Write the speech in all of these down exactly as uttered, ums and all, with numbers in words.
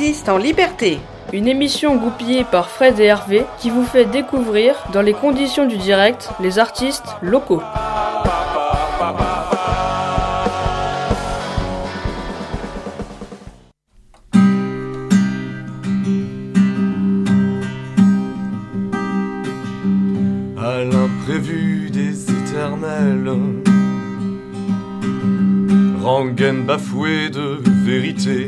L'artiste en liberté. Une émission goupillée par Fred et Hervé qui vous fait découvrir, dans les conditions du direct, les artistes locaux. À l'imprévu des éternels, rengaine bafouée de vérité,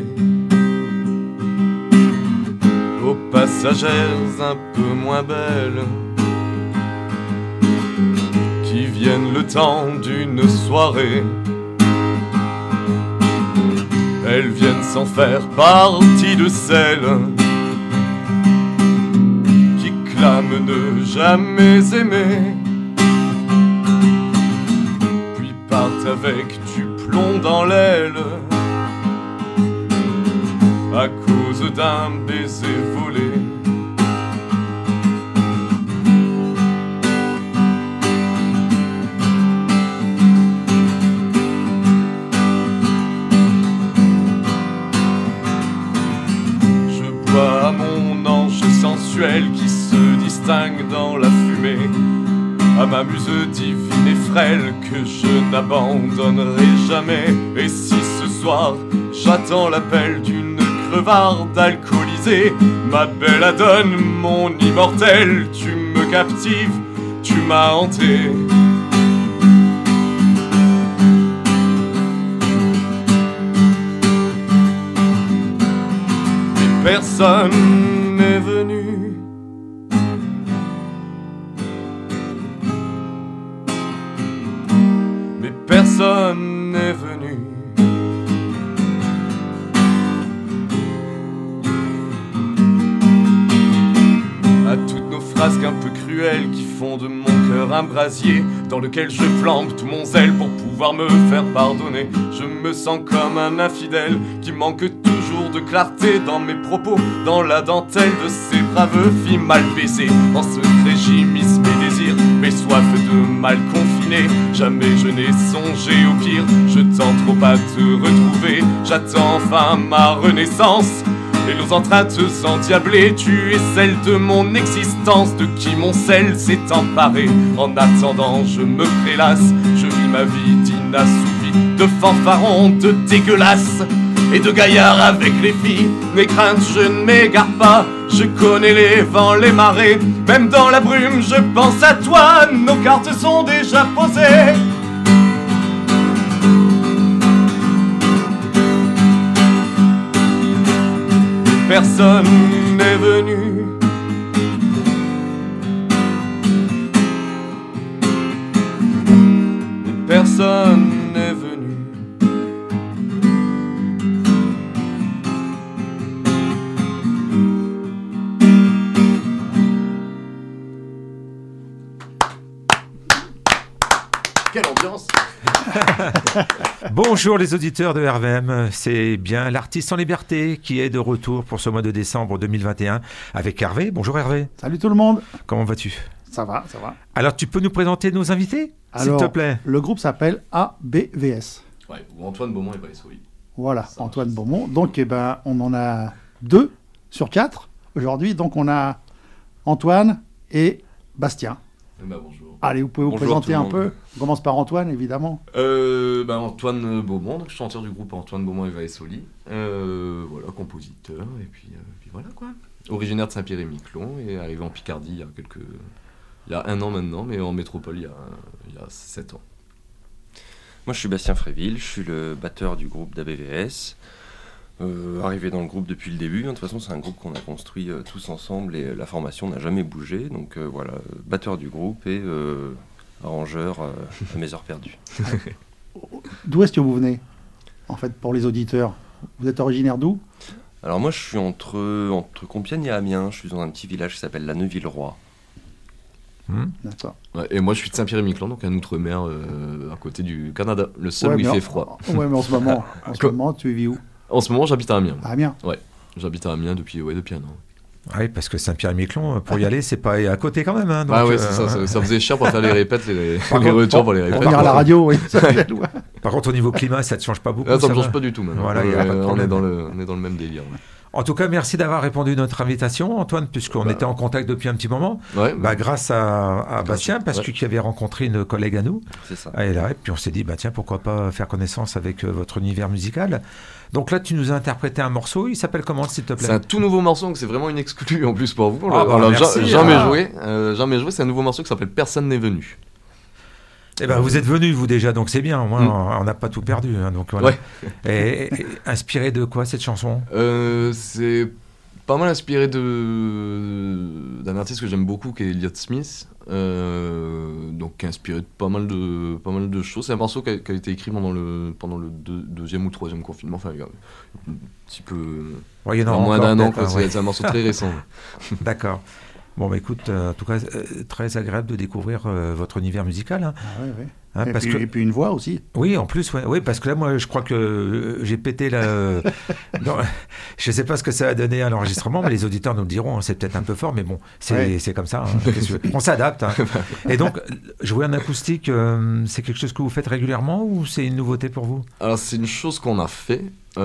aux passagères un peu moins belles, qui viennent le temps d'une soirée. Elles viennent sans faire partie de celles qui clament ne jamais aimer, puis partent avec du plomb dans l'aile à cause d'un baiser volé. Je bois à mon ange sensuel qui se distingue dans la fumée, à ma muse divine et frêle que je n'abandonnerai jamais. Et si ce soir j'attends l'appel d'une crevarde alcoolisée, ma belle adonne, mon immortel, tu me captives, tu m'as hanté. Mais personne n'est venu. Mais personne n'est venu. À toutes nos frasques un peu cruelles qui font de mon cœur un brasier dans lequel je flambe tout mon zèle pour pouvoir me faire pardonner. Je me sens comme un infidèle qui manque toujours de clarté dans mes propos, dans la dentelle de ces braves filles mal baisées. En secret j'immisce mes désirs, mes soifs de mal confinés. Jamais je n'ai songé au pire, je tends trop à te retrouver. J'attends enfin ma renaissance et nos entraites endiablées. Tu es celle de mon existence, de qui mon sel s'est emparé. En attendant je me prélasse, je vis ma vie d'inassouvi, de fanfaron, de dégueulasse et de gaillard avec les filles. Mes craintes je ne m'égare pas, je connais les vents, les marées. Même dans la brume je pense à toi, nos cartes sont déjà posées. Personne n'est venu. Personne n'est venu. Quelle ambiance! Bonjour les auditeurs de R V M, c'est bien l'artiste en liberté qui est de retour pour ce mois de décembre deux mille vingt et un avec Hervé. Bonjour Hervé. Salut tout le monde. Comment vas-tu? Ça va, ça va. Alors tu peux nous présenter nos invités, Alors, s'il te plaît? Le groupe s'appelle A B V S. Ouais, ou Antoine Beaumont et Brice, oui. Voilà, Ça Antoine marche. Beaumont. Donc eh ben, on en a deux sur quatre aujourd'hui. Donc on a Antoine et Bastien. Eh ben, bonjour. Allez, vous pouvez vous Bonjour présenter tout le un monde. peu. On commence par Antoine, évidemment. Euh, ben Antoine Beaumont, donc chanteur du groupe Antoine Beaumont et Vaessoli. Euh, voilà, compositeur, et puis, euh, puis voilà quoi. Originaire de Saint-Pierre-et-Miquelon et arrivé en Picardie il y a quelques... Il y a un an maintenant, mais en métropole il y a, il y a sept ans. Moi je suis Bastien Fréville, je suis le batteur du groupe d'A B V S. Euh, arrivé dans le groupe depuis le début, de toute façon c'est un groupe qu'on a construit euh, tous ensemble et euh, la formation n'a jamais bougé, donc euh, voilà, batteur du groupe et euh, arrangeur euh, à mes heures perdues. D'où est-ce que vous venez, en fait, pour les auditeurs? Vous êtes originaire d'où? Alors moi je suis entre, entre Compiègne et Amiens, je suis dans un petit village qui s'appelle la Neuville-Roi. Hmm. D'accord. Ouais, et moi je suis de Saint-Pierre-et-Miquelon, donc un outre-mer euh, à côté du Canada, le seul Ouais, où il mais fait en- froid. Ouais, mais en ce moment, en ce Quoi moment tu vis où? En ce moment j'habite à Amiens. À Amiens. J'habite à Amiens depuis, ouais, depuis un an. Oui, parce que Saint-Pierre-et-Miquelon, pour y aller, c'est pas à côté quand même. Hein, donc, ah ouais, euh, c'est ça, ça, ça faisait cher pour faire les répètes, les, Par les contre, retours pour les Pour répètes. venir à la radio, oui. Ça fait loin. Par contre, au niveau climat, ça ne te change pas beaucoup. Ah, ça ne va change pas du tout maintenant. Voilà, y a Euh, pas de on, problème. est dans le, on est dans le même délire. Ouais. En tout cas, merci d'avoir répondu à notre invitation, Antoine, puisqu'on bah, était en contact depuis un petit moment. Ouais, bah, grâce à, à Bastien, parce ouais. qu'il avait rencontré une collègue à nous. C'est ça. Et là, et puis on s'est dit, bah, tiens, pourquoi pas faire connaissance avec euh, votre univers musical. Donc là, tu nous as interprété un morceau. Il s'appelle comment, s'il te plaît? C'est un tout nouveau morceau, donc c'est vraiment une exclue en plus pour vous. Ah, on bah, l'a merci, ja- jamais ah. joué. Euh, jamais joué. C'est un nouveau morceau qui s'appelle Personne n'est venu. Eh ben, vous êtes venu, vous déjà, donc c'est bien. Au moins, Mm. on n'a pas tout perdu. Hein, donc voilà. Ouais. et, et, inspiré de quoi cette chanson? Euh, c'est pas mal inspiré de d'un artiste que j'aime beaucoup, qui est Elliott Smith. Euh, donc qui est inspiré de pas mal de pas mal de choses. C'est un morceau qui a, qui a été écrit pendant le pendant le deux, deuxième ou troisième confinement. Enfin, il y a un petit peu Ouais, il y en a en moins encore, d'un an. peut-être, Quoi. hein, C'est, ouais. c'est un morceau très récent. D'accord. Bon, bah écoute, euh, en tout cas, euh, très agréable de découvrir euh, votre univers musical. Hein. Ah, ouais, ouais. Hein, et, parce puis, que... et puis une voix aussi. Oui, en plus, ouais, oui, parce que là, moi, je crois que euh, j'ai pété la. euh, non, je ne sais pas ce que ça a donné à l'enregistrement, mais les auditeurs nous le diront. Hein, c'est peut-être un peu fort, mais bon, c'est, Ouais. c'est comme ça. Hein, qu'est-ce que tu veux. On s'adapte. Hein. Et donc, jouer en acoustique, euh, c'est quelque chose que vous faites régulièrement ou c'est une nouveauté pour vous? Alors c'est une chose qu'on a fait.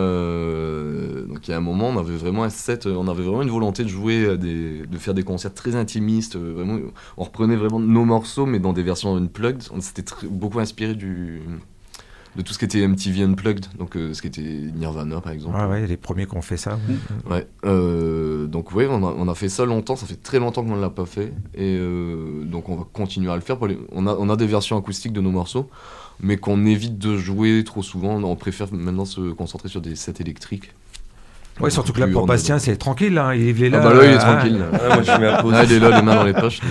Euh, donc il y a un moment, on avait vraiment un set, on avait vraiment une volonté de jouer, à des, de faire des concerts très intimistes. euh, Vraiment, on reprenait vraiment nos morceaux, mais dans des versions unplugged. On s'était tr- beaucoup inspiré du de tout ce qui était M T V Unplugged, donc euh, ce qui était Nirvana par exemple. Ouais, ouais, les premiers qui ont fait ça. Ouais. Ouais. Euh, donc ouais, on a, on a fait ça longtemps. Ça fait très longtemps qu'on ne l'a pas fait, et euh, donc on va continuer à le faire. Pour les, on a, on a des versions acoustiques de nos morceaux, mais qu'on évite de jouer trop souvent. On préfère maintenant se concentrer sur des sets électriques. Ouais, surtout que là, pour Bastien, c'est tranquille. Hein, il est là. Ah bah là, il est euh, tranquille. là. Ah, moi, je mets à pause. Ah, il est là, les mains dans les poches.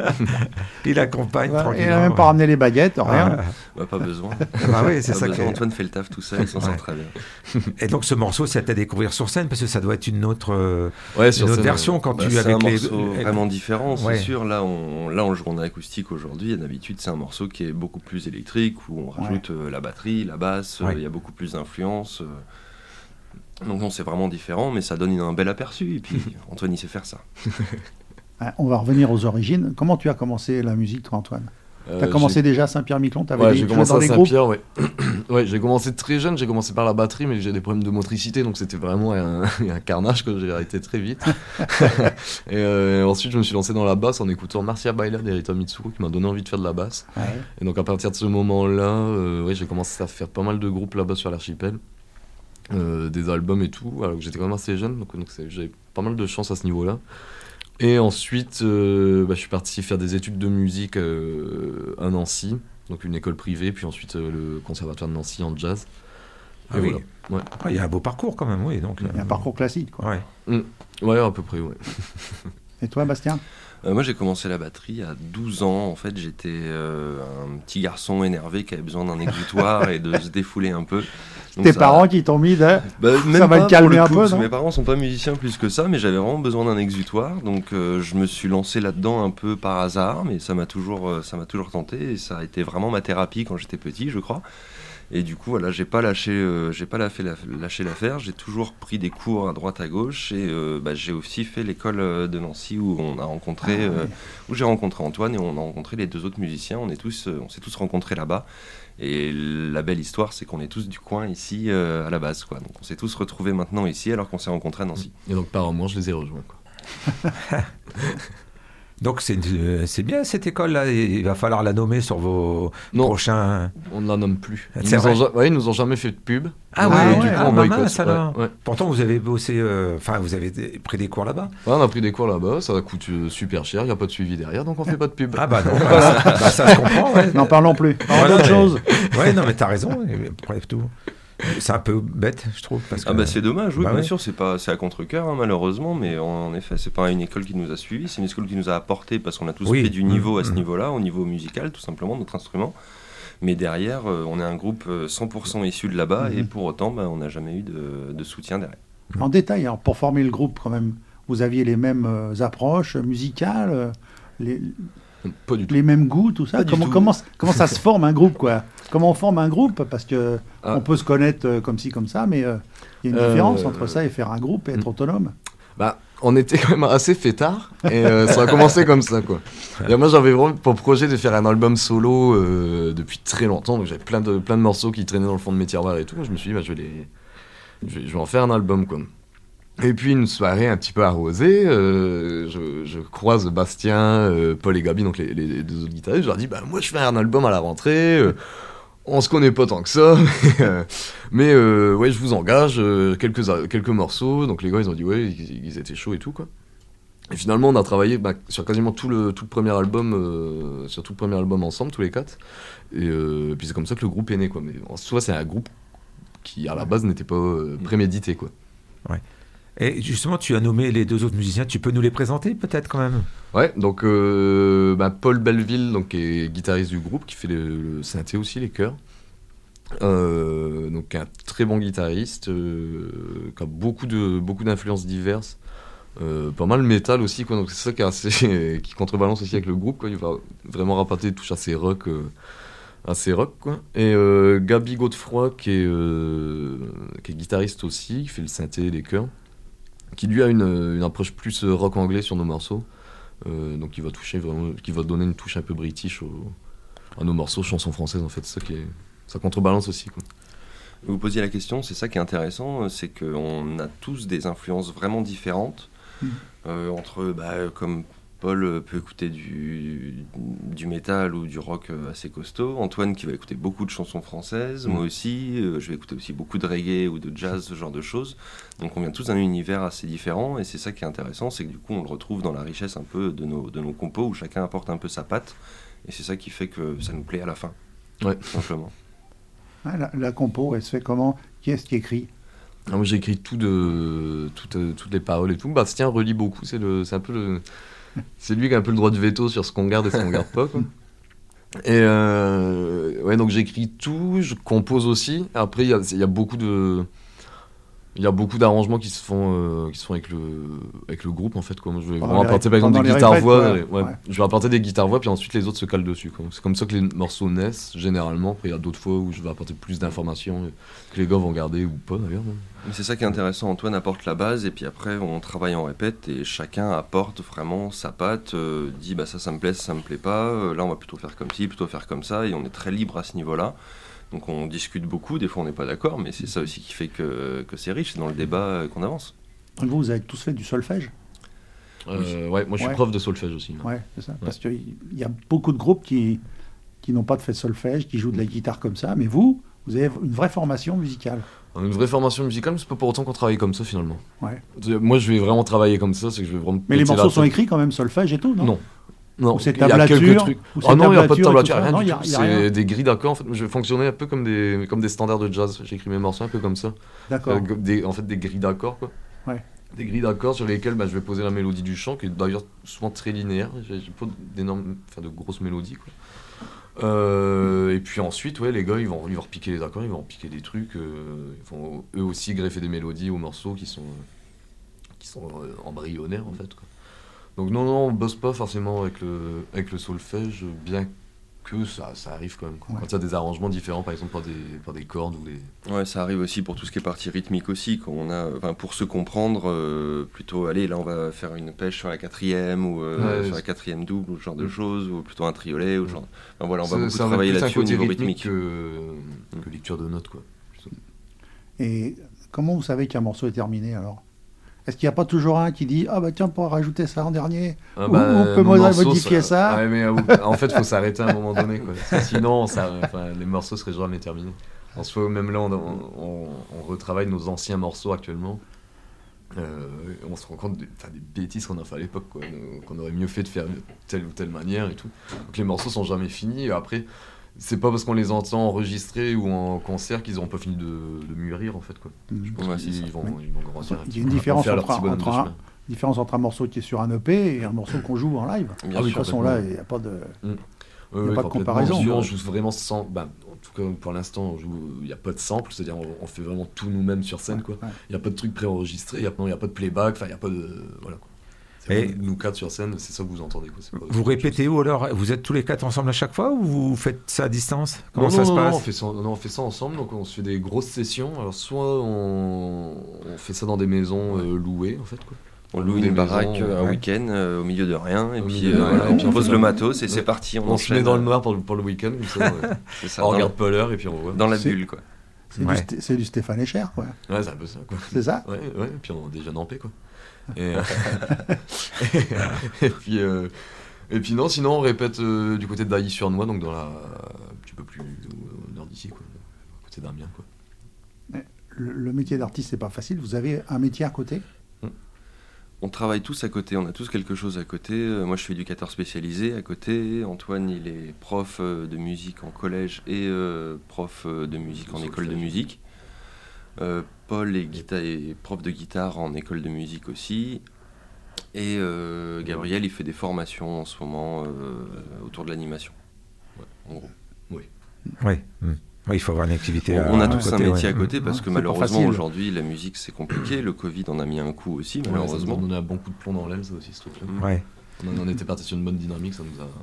Il accompagne Ouais, tranquillement. il n'a même pas ramené les baguettes, rien. Ah, Bah, pas besoin. bah oui, c'est Pas ça. besoin. qui est- Antoine fait le taf tout seul, il s'en Ouais. sort très bien. Et donc, ce morceau, c'est à découvrir sur scène parce que ça doit être une autre, euh, Ouais, sur une autre scène, version ouais. quand Bah, tu c'est avec un les. morceau vraiment différent, c'est Ouais. sûr. Là on, là, on joue en acoustique aujourd'hui. Et d'habitude, c'est un morceau qui est beaucoup plus électrique où on rajoute euh, la batterie, la basse. euh, Il Ouais. y a beaucoup plus d'influence. euh. Donc, non, c'est vraiment différent, mais ça donne un bel aperçu. Et puis, Antoine, il sait faire ça. Ah, on va revenir aux origines. Comment tu as commencé la musique, toi, Antoine? Euh, Tu as commencé déjà à Saint-Pierre-Miquelon? Tu avais Ouais, des- j'ai joué commencé dans à des groupes? Saint-Pierre, ouais. Ouais, j'ai commencé très jeune, j'ai commencé par la batterie, mais j'ai des problèmes de motricité, donc c'était vraiment un, un carnage que j'ai arrêté très vite. Et euh, ensuite, je me suis lancé dans la basse en écoutant Marcia Baila d'Erita Mitsuru, qui m'a donné envie de faire de la basse. Ouais. Et donc à partir de ce moment-là, euh, ouais, j'ai commencé à faire pas mal de groupes là-bas sur l'archipel, euh, des albums et tout, alors que j'étais quand même assez jeune, donc, donc c'est- j'avais pas mal de chance à ce niveau-là. Et ensuite, euh, bah, je suis parti faire des études de musique euh, à Nancy, donc une école privée, puis ensuite euh, le conservatoire de Nancy en jazz. Ah Et oui. voilà. Ouais. Ouais, il y a un beau parcours quand même, oui. Donc, Il y a un parcours classique, quoi. Ouais. Ouais, à peu près, ouais. Et toi, Bastien? Euh, moi, j'ai commencé la batterie à douze ans. En fait, j'étais euh, un petit garçon énervé qui avait besoin d'un exutoire et de se défouler un peu. Donc Tes ça- parents qui t'ont mis de... Bah, même Ça va pas te calmer pour le un coup, peu, parce que non mes parents sont pas musiciens plus que ça, mais j'avais vraiment besoin d'un exutoire. Donc, euh, je me suis lancé là-dedans un peu par hasard, mais ça m'a toujours, euh, ça m'a toujours tenté. Et ça a été vraiment ma thérapie quand j'étais petit, je crois. Et du coup, voilà, j'ai pas lâché, euh, j'ai pas lâché, la- lâché l'affaire. J'ai toujours pris des cours à droite à gauche, et euh, bah, j'ai aussi fait l'école euh, de Nancy où on a rencontré, Ah, euh, ouais. où j'ai rencontré Antoine et on a rencontré les deux autres musiciens. On est tous, euh, on s'est tous rencontrés là-bas. Et la belle histoire, c'est qu'on est tous du coin ici euh, à la base, quoi. Donc on s'est tous retrouvés maintenant ici alors qu'on s'est rencontrés à Nancy. Et donc par un mois, je les ai rejoints, quoi. Donc, c'est, une- c'est bien cette école-là. Il va falloir la nommer sur vos Non. prochains. On ne la nomme plus. Ils C'est nous, vrai ont, ja- ouais, ils nous ont jamais fait de pub. Ah Donc, ouais, euh, ouais, du coup, ah on bah boycotte. mince, alors. Ouais, ouais. Pourtant, vous avez bossé. euh, Enfin, vous avez d- pris des cours là-bas. Ouais, on a pris des cours là-bas, ça coûte euh, super cher, il n'y a pas de suivi derrière, donc on fait pas de pub. Ah bah non, bah, ça, bah, ça se comprend. Ouais. N'en parlons plus. Parlons Ouais, d'autre mais- chose. Ouais, non, mais t'as raison. et Bref, tout. C'est un peu bête, je trouve. Parce que... Ah bah c'est dommage, oui, Bah bien ouais. sûr, c'est pas, c'est à contre-cœur hein, malheureusement, mais en, en effet, c'est pas une école qui nous a suivis, c'est une école qui nous a apporté parce qu'on a tous Oui. pris du niveau à ce Mmh. niveau-là, au niveau musical tout simplement, notre instrument. Mais derrière, euh, on est un groupe euh, cent pour cent issu de là-bas Mhm. et pour autant, bah, on n'a jamais eu de, de soutien derrière. En détail, alors, pour former le groupe, quand même, vous aviez les mêmes euh, approches musicales, euh, les, Pas du tout. les mêmes goûts, tout ça. Pas du Comment, tout. comment, comment ça se forme un groupe, quoi? Comment on forme un groupe? Parce que Ah. on peut se connaître euh, comme ci, comme ça, mais euh, il y a une Euh, différence entre ça et faire un groupe et être hmm. autonome. Bah, on était quand même assez fêtards et euh, ça a commencé comme ça, quoi. Et moi, j'avais vraiment pour projet de faire un album solo euh, depuis très longtemps, donc j'avais plein de, plein de morceaux qui traînaient dans le fond de mes tiroirs et tout. Je me suis dit, bah, je vais les, je vais, je vais en faire un album, quoi. Et puis une soirée un petit peu arrosée, euh, je, je croise Bastien, euh, Paul et Gabi, donc les, les deux autres guitaristes. Je leur dis, bah moi je fais un album à la rentrée, euh, on se connaît pas tant que ça, mais, euh, mais euh, ouais je vous engage, euh, quelques, quelques morceaux. Donc les gars ils ont dit ouais, ils, ils étaient chauds et tout quoi. Et finalement on a travaillé bah, sur quasiment tout le, tout le premier album, euh, sur tout le premier album ensemble, tous les quatre. Et euh, puis c'est comme ça que le groupe est né quoi. Mais en soi c'est un groupe qui à la base n'était pas euh, prémédité quoi. Ouais. Et justement, tu as nommé les deux autres musiciens. Tu peux nous les présenter peut-être quand même ? Ouais, donc euh, bah, Paul Belleville, donc, qui est guitariste du groupe, qui fait le, le synthé aussi, les chœurs. Euh, donc un très bon guitariste, euh, qui a beaucoup, de, beaucoup d'influences diverses. Euh, pas mal métal aussi, quoi, donc c'est ça qui, est assez, qui contrebalance aussi avec le groupe. Quoi. Il va vraiment rapporter des touches assez rock. Euh, assez rock quoi. Et euh, Gabi Godefroy, qui est, euh, qui est guitariste aussi, qui fait le synthé et les chœurs, qui lui a une, une approche plus rock anglais sur nos morceaux, euh, donc qui va toucher vraiment, qui va donner une touche un peu british au, à nos morceaux, chansons françaises en fait, c'est ça qui est, ça contrebalance aussi quoi. Vous posiez la question, c'est ça qui est intéressant, c'est qu'on a tous des influences vraiment différentes, mmh. euh, entre, bah, comme Paul peut écouter du, du métal ou du rock assez costaud, Antoine qui va écouter beaucoup de chansons françaises, mmh. moi aussi, euh, je vais écouter aussi beaucoup de reggae ou de jazz, ce genre de choses. Donc on vient tous d'un univers assez différent et c'est ça qui est intéressant, c'est que du coup on le retrouve dans la richesse un peu de nos, de nos compos où chacun apporte un peu sa patte et c'est ça qui fait que ça nous plaît à la fin, ouais. tout simplement. Ah, la, la compo, elle se fait comment ? Qui est-ce qui écrit ? Ah, moi j'écris tout de, tout, euh, toutes les paroles et tout. Bastien relit beaucoup, c'est, le, c'est un peu le... C'est lui qui a un peu le droit de veto sur ce qu'on garde et ce qu'on garde pas, quoi. Et euh, ouais, donc j'écris tout, je compose aussi. Après, il y a, y a beaucoup de, il y a beaucoup d'arrangements qui se font, euh, qui se font avec le, avec le groupe en fait. Quoi. Moi, je vais Pendant vraiment apporter par exemple des guitares voix. Ouais. Ouais. Ouais. Je vais apporter des guitares voix, puis ensuite les autres se calent dessus. Quoi. C'est comme ça que les morceaux naissent généralement. Après, il y a d'autres fois où je vais apporter plus d'informations que les gars vont garder ou pas d'ailleurs. Même. Mais c'est ça qui est intéressant, Antoine apporte la base et puis après on travaille en répète et chacun apporte vraiment sa patte, euh, dit bah ça ça me plaît, ça, ça me plaît pas, euh, là on va plutôt faire comme ci, plutôt faire comme ça et on est très libre à ce niveau-là. Donc on discute beaucoup, des fois on n'est pas d'accord, mais c'est ça aussi qui fait que, que c'est riche, c'est dans le débat qu'on avance. Donc vous, vous avez tous fait du solfège ? euh, Ouais, moi je suis ouais. prof de solfège aussi. Ouais, c'est ça, ouais. Parce qu'il y a beaucoup de groupes qui, qui n'ont pas de fait de solfège, qui jouent de la guitare comme ça, mais vous, vous avez une vraie formation musicale. Une vraie formation musicale, mais c'est pas pour autant qu'on travaille comme ça finalement. Ouais. Moi je vais vraiment travailler comme ça, c'est que je vais vraiment. Mais les morceaux sont écrits quand même solfège et tout, non ? Non. Non, il y a quelques trucs. Ah non, il n'y a pas de tablature, rien non, du y a, tout. Y a c'est rien. des grilles d'accords. En fait, je fonctionnais un peu comme des, comme des standards de jazz. J'écris mes morceaux un peu comme ça. D'accord. Euh, des, en fait, des grilles d'accords, quoi. Ouais. Des grilles d'accords sur lesquelles bah, je vais poser la mélodie du chant, qui est d'ailleurs souvent très linéaire. J'ai, j'ai pas d'énormes, enfin de grosses mélodies, quoi. Euh, et puis ensuite, ouais, les gars, ils vont, ils vont repiquer les accords, ils vont repiquer des trucs. Euh, ils vont eux aussi greffer des mélodies aux morceaux qui sont, qui sont euh, embryonnaires, en fait, quoi. Donc non, non, on bosse pas forcément avec le, avec le solfège, bien que ça, ça arrive quand même. Quoi. Ouais. Quand il y a des arrangements différents, par exemple par des, par des cordes ou des... Ouais, ça arrive aussi pour tout ce qui est partie rythmique aussi. Quand on a, enfin, pour se comprendre, euh, plutôt, allez, là on va faire une pêche sur la quatrième ou euh, ouais, sur la quatrième double ou ce genre de choses, ou plutôt un triolet ou genre... Enfin, voilà, on va beaucoup travailler là-dessus au niveau rythmique. Que, que lecture de notes, quoi. Et comment vous savez qu'un morceau est terminé alors ? Est-ce qu'il n'y a pas toujours un qui dit « Ah bah tiens, on pourra rajouter ça en dernier ah bah, » ou on peut morceaux, modifier ça, ça. Ouais, mais euh, en fait, il faut s'arrêter à un moment donné. Quoi. Sinon, ça, les morceaux seraient jamais terminés. En soi, même là, on, on, on retravaille nos anciens morceaux actuellement. Euh, on se rend compte des, des bêtises qu'on a fait à l'époque, quoi, qu'on aurait mieux fait de faire de telle ou telle manière et tout. Donc les morceaux sont jamais finis. Et après, c'est pas parce qu'on les entend enregistrés ou en concert qu'ils n'auront pas fini de, de mûrir, en fait, quoi. Je pense ouais, qu'ils vont, oui. ils vont grandir. Il y a une différence entre, entre, un, différence entre un morceau qui est sur un E P et un morceau qu'on joue en live. Bien de toute façon, là, il n'y a pas de, mmh. il y a oui, pas de comparaison. On joue, on joue vraiment sans... Bah, en tout cas, pour l'instant, il n'y a pas de sample, c'est-à-dire on, on fait vraiment tout nous-mêmes sur scène, quoi. Il ouais. n'y a pas de truc préenregistré, il n'y a, a pas de playback, il n'y a pas de... Voilà, quoi. Et nous quatre sur scène, c'est ça que vous entendez. Quoi. Pas, vous répétez où alors ? Vous êtes tous les quatre ensemble à chaque fois ou vous faites ça à distance ? Comment non, ça non, se non, passe ? non, on fait ça, non, on fait ça ensemble, donc on se fait des grosses sessions. Alors soit on, on fait ça dans des maisons euh, louées, en fait, quoi. On loue une baraque maisons, un ouais. week-end euh, au milieu de rien, et puis, euh, rien, voilà, et puis on pose fait, le matos et c'est parti. On, on se met dans le noir pour, pour le week-end, comme ça. Ouais. ça on regarde pas l'heure et puis on voit. Dans la c'est, bulle, quoi. C'est, ouais. du, c'est du Stéphane Echer, quoi. Ouais, c'est un peu ça, quoi. C'est ça. Ouais, ouais, et puis on déjeune en paix, quoi. Et, et, puis, euh, et puis non, sinon on répète euh, du côté de Dailly-sur-Noix, donc dans la, un petit peu plus au nord d'ici, quoi, à côté d'Amiens, quoi. Le, le métier d'artiste, c'est pas facile. Vous avez un métier à côté ? On travaille tous à côté, on a tous quelque chose à côté. Euh, moi, je suis éducateur spécialisé à côté. Antoine, il est prof euh, de musique en collège et euh, prof euh, de musique en école de musique. Euh, Paul est, guita- est prof de guitare en école de musique aussi. Et euh, Gabriel, il fait des formations en ce moment euh, autour de l'animation. Ouais, en gros. Oui. Oui. Mmh. Oui, il faut avoir une activité. On, on a à tous côté, un métier ouais. à côté parce que c'est malheureusement aujourd'hui la musique c'est compliqué. Le Covid en a mis un coup aussi malheureusement. Ouais, ça nous a un bon coup de plomb dans l'aile, ça aussi, ce truc-là. Ouais. On, on était parti sur une bonne dynamique, ça nous a,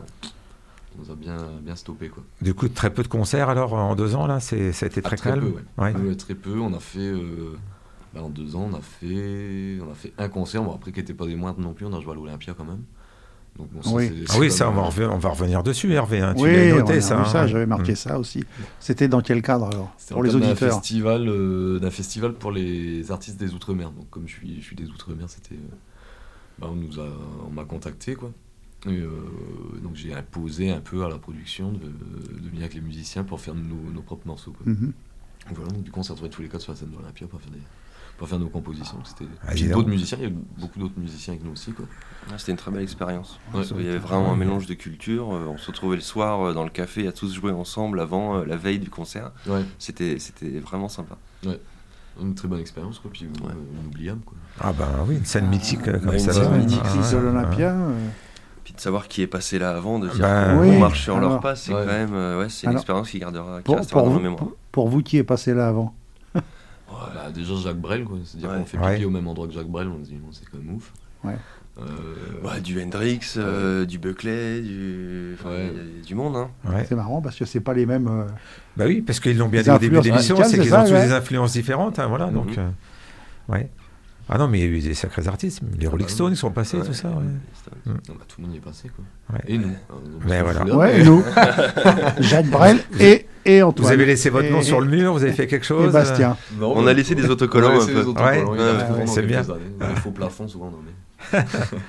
ça nous a bien, bien stoppé, quoi. Du coup, très peu de concerts alors en deux ans là, c'est, ça a été très, ah, très calme. Peu, ouais. Ouais. Ouais, très peu. On a fait euh, bah, en deux ans, on a fait, on a fait un concert. Bon, après qui n'était pas des moindres non plus. On a joué à l'Olympia quand même. Donc, bon, ça, oui, c'est, ah c'est oui, ça, on va, revenir, on va revenir dessus, Hervé. Hein. Tu oui, l'as noté, on a ça. vu ça, hein. j'avais marqué mmh. ça aussi. C'était dans quel cadre alors C'était pour les auditeurs d'un festival, euh, d'un festival pour les artistes des Outre-mer. Donc, comme je suis, je suis des Outre-mer, c'était, euh, bah, on nous a, on m'a contacté, quoi. Et, euh, donc, j'ai imposé un peu à la production de, de venir avec les musiciens pour faire nos, nos propres morceaux, quoi. Mmh. Donc, voilà, donc, du coup, on s'est retrouvés tous les quatre sur la scène de l'Olympia pour faire des. Pour faire nos compositions, c'était ah, j'ai d'autres musiciens, il y a eu beaucoup d'autres musiciens avec nous aussi, quoi. Ah, c'était une très belle expérience. Ouais. Il y avait vraiment un mélange de cultures. On se retrouvait le soir dans le café à tous jouer ensemble avant euh, la veille du concert. Ouais. C'était, c'était vraiment sympa. Ouais. Une très bonne expérience, quoi. Puis ouais. euh, inoubliable, quoi. Ah ben oui, une scène mythique euh, comme une ça. scène là, mythique, ah, crise de ouais, l'Olympia. ouais. Euh... Puis de savoir qui est passé là avant, de dire Ben, qu'on oui, marche sur alors, leurs pas, c'est ouais. quand même, euh, ouais, c'est une alors, expérience qui gardera, qui pour, restera pour dans vous, nos mémoires. pour, pour vous qui est passé là avant. Ouais, bah, déjà Jacques Brel, quoi. C'est-à-dire Ouais. qu'on fait piquer Ouais. au même endroit que Jacques Brel, on se dit, bon, c'est quand même ouf. Ouais. Euh, Ouais, du Hendrix, euh, du Buckley, du, enfin, Ouais. il y a- il y a du monde, hein. Ouais. C'est marrant parce que c'est pas les mêmes. Euh... Bah oui, parce qu'ils l'ont bien Les dit au début de influences l'émission, musicales, c'est c'est qu'ils ça, ont tous ouais. des influences différentes, hein, voilà, Mhm. donc, euh, ouais. Ah non, mais il y a eu des sacrés artistes, les Rolling bah, Stones sont passés, Ouais. tout ça, ouais. non, bah, tout le monde y est passé, quoi. Ouais. Et nous. Ouais. Alors, donc, Mais on voilà. se fout là, Ouais, mais- et nous. Jacques Brel et, et Antoine. Vous avez laissé votre et, nom et, sur le mur, vous avez fait quelque chose Et Bastien. Non, On mais- a laissé des autocollants On a un laissé peu. des autocollants, Ouais. il y en a Ouais, tout le monde c'est dans bien. quelques années. Des faux plafonds, souvent, non, mais...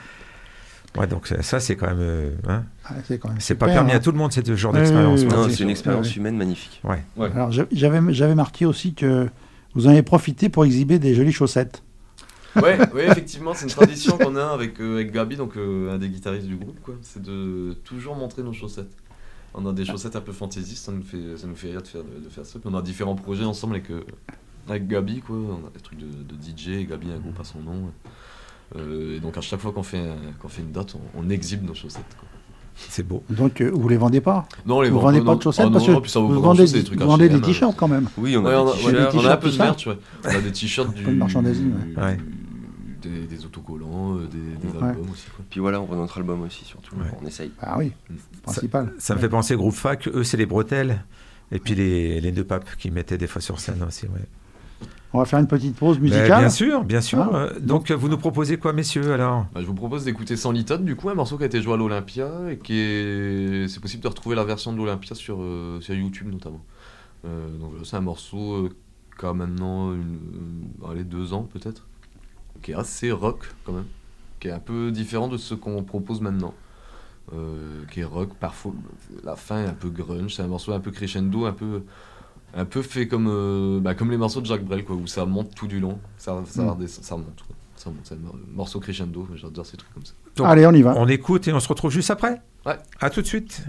Ouais, donc ça, ça, c'est quand même... euh, hein, Ah, c'est quand même c'est pas super, permis hein. à tout le monde, ce genre Oui, d'expérience. oui, oui, ouais. Non, c'est c'est une sûr. expérience Ouais. humaine magnifique. Ouais. Ouais. Alors j'a- j'avais, j'avais marqué aussi que vous en avez profité pour exhiber des jolies chaussettes. Ouais, ouais, effectivement, c'est une tradition qu'on a avec, euh, avec Gabi, donc euh, un des guitaristes du groupe, quoi. C'est de toujours montrer nos chaussettes. On a des chaussettes un peu fantaisistes, ça nous fait, ça nous fait rire de faire, de, de faire ça. Puis on a différents projets ensemble avec, euh, avec Gabi, quoi. On a des trucs de, de D J, Gabi, un groupe à son nom. Euh, et donc à chaque fois qu'on fait, un- qu'on fait une date, on, on exhibe nos chaussettes, quoi. C'est beau. Donc euh, vous les vendez pas. Non, les Vous vend- vendez non, pas de chaussettes oh, parce non, que puis ça vaut vous pas vendez, grand-chose, c'est des, des trucs vous vendez des H et M, t-shirts quand même. Oui, on Ouais, a on des a, t-shirts. ouais, des on a un peu tout de ça. merch, ouais. On a des t-shirts du, peu de merchandising, du- ouais. des, des autocollants, euh, des, des Ouais. albums aussi, quoi. Puis voilà, on voit notre album aussi, surtout. Ouais. On essaye. Ah oui, principal. Ça me fait penser au groupe Fac, eux, c'est les bretelles. Et puis les, les deux papes qui mettaient des fois sur scène aussi, ouais. On va faire une petite pause Ben, musicale. bien sûr, bien sûr. Hein Euh, donc, vous nous proposez quoi, messieurs, alors? Bah, je vous propose d'écouter Sans Litote, du coup, un morceau qui a été joué à l'Olympia et qui est. C'est possible de retrouver la version de l'Olympia sur, euh, sur YouTube notamment. Euh, donc c'est un morceau euh, qui a maintenant une, euh, allez, deux ans peut-être, qui est assez rock quand même, qui est un peu différent de ce qu'on propose maintenant. Euh, qui est rock, parfois la fin est un peu grunge, c'est un morceau un peu crescendo, un peu. Un peu fait comme, euh, bah, comme les morceaux de Jacques Brel, quoi, où ça monte tout du long, ça, ça, Mm. redescend, ça monte, quoi. Ça monte, c'est un morceau crescendo, j'adore ces trucs comme ça. Donc, Allez, on y va. On écoute et on se retrouve juste après. Ouais. À tout de suite.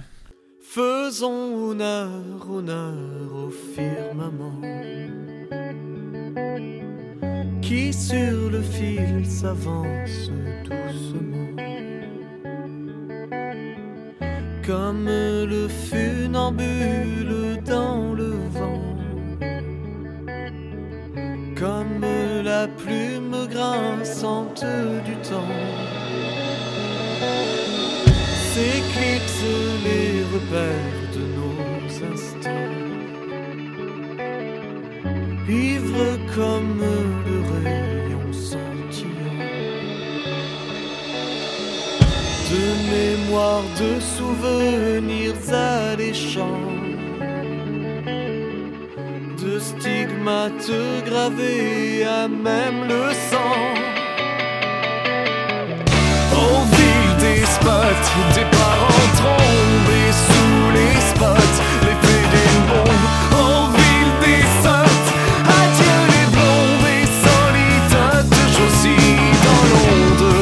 Faisons honneur, honneur au firmament qui sur le fil s'avance doucement, comme le funambule dans le vent, comme la plume grinçante du temps. S'éclipsent les repères de nos instants, ivre comme le rayon scintillant de mémoire, de souvenirs alléchants, de styx stigmates gravés à même le sang. Aux villes des spots, des parents tombés sous les spots, l'effet d'une bombe. Aux villes des sottes, adieu les blondes et solides, toujours aussi dans l'onde.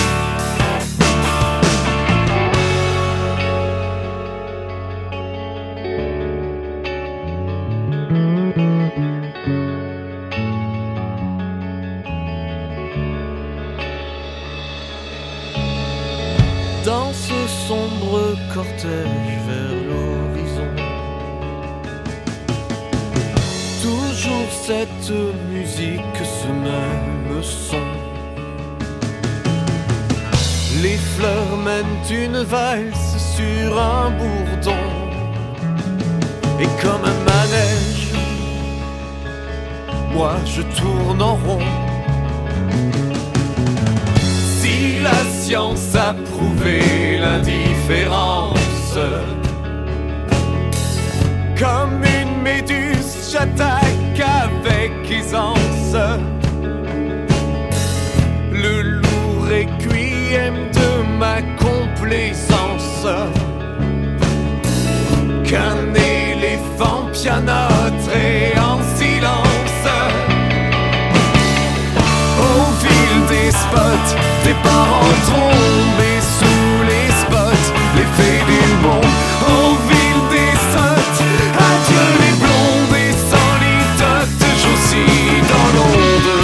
Dans ce sombre cortège vers l'horizon, toujours cette musique, ce même son. Les fleurs mènent une valse sur un bourdon, et comme un manège, moi je tourne en rond. Si la science a prouvé l'indifférence, comme une méduse, j'attaque avec aisance le lourd requiem de ma complaisance qu'un éléphant pianoterait en silence. Au fil des spots, des parents tombés sous les spots, l'effet d'une bombe. Au fil des sottes, adieu les blondes et solides, toujours si dans l'onde.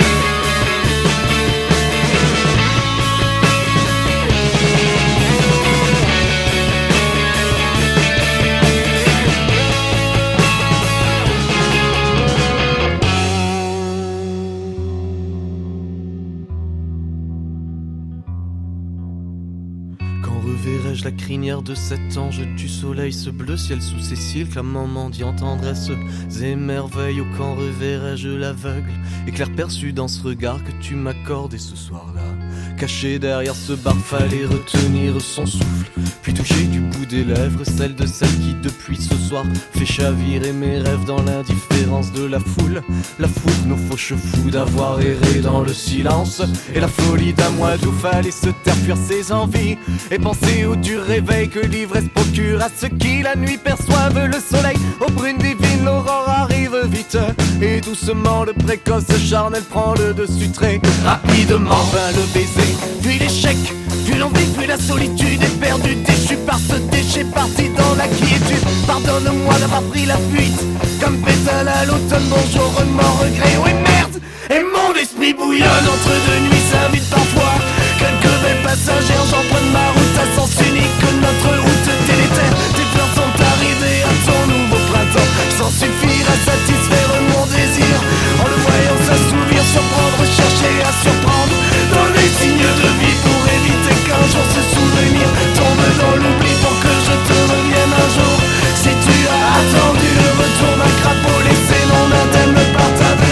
Reverrai-je la crinière de cet ange du soleil, ce bleu ciel sous ses cils, clamant mendiant tendresse et merveille? Ou quand reverrai-je l'aveugle, éclair perçu dans ce regard que tu m'accordes? Et ce soir-là, caché derrière ce bar, fallait retenir son souffle, puis toucher du bout des lèvres celle de celle qui depuis ce soir fait chavirer mes rêves dans l'indifférence de la foule. La foule, nos fauches fous d'avoir erré dans le silence, et la folie d'un mois d'où fallait se taire, fuir ses envies et penser au dur réveil que l'ivresse procure à ceux qui la nuit perçoivent le soleil. Aux brunes divines, l'aurore arrive vite et doucement le précoce charnel prend le dessus très rapidement. Enfin le baiser, puis l'échec, puis l'envie, puis la solitude éperdue, déchu par ce déchet parti dans la quiétude. Pardonne-moi d'avoir pris la fuite comme pétale à l'automne. Bonjour, remords, regret, oui merde. Et mon esprit bouillonne entre deux nuits, s'invite parfois quelques belles passagères. J'emprunte ma route à sens unique, que notre route délétère. Tes fleurs sont arrivées à ton nouveau printemps, sans suffire à satisfaire mon désir. En le voyant s'assouvir, surprendre, chercher à surprendre dans les signes de vie, pour éviter qu'un jour ce souvenir tombe dans l'oubli, pour que je te revienne un jour. Si tu as attendu le retour d'un crapaud laissé non indemne par ta vue.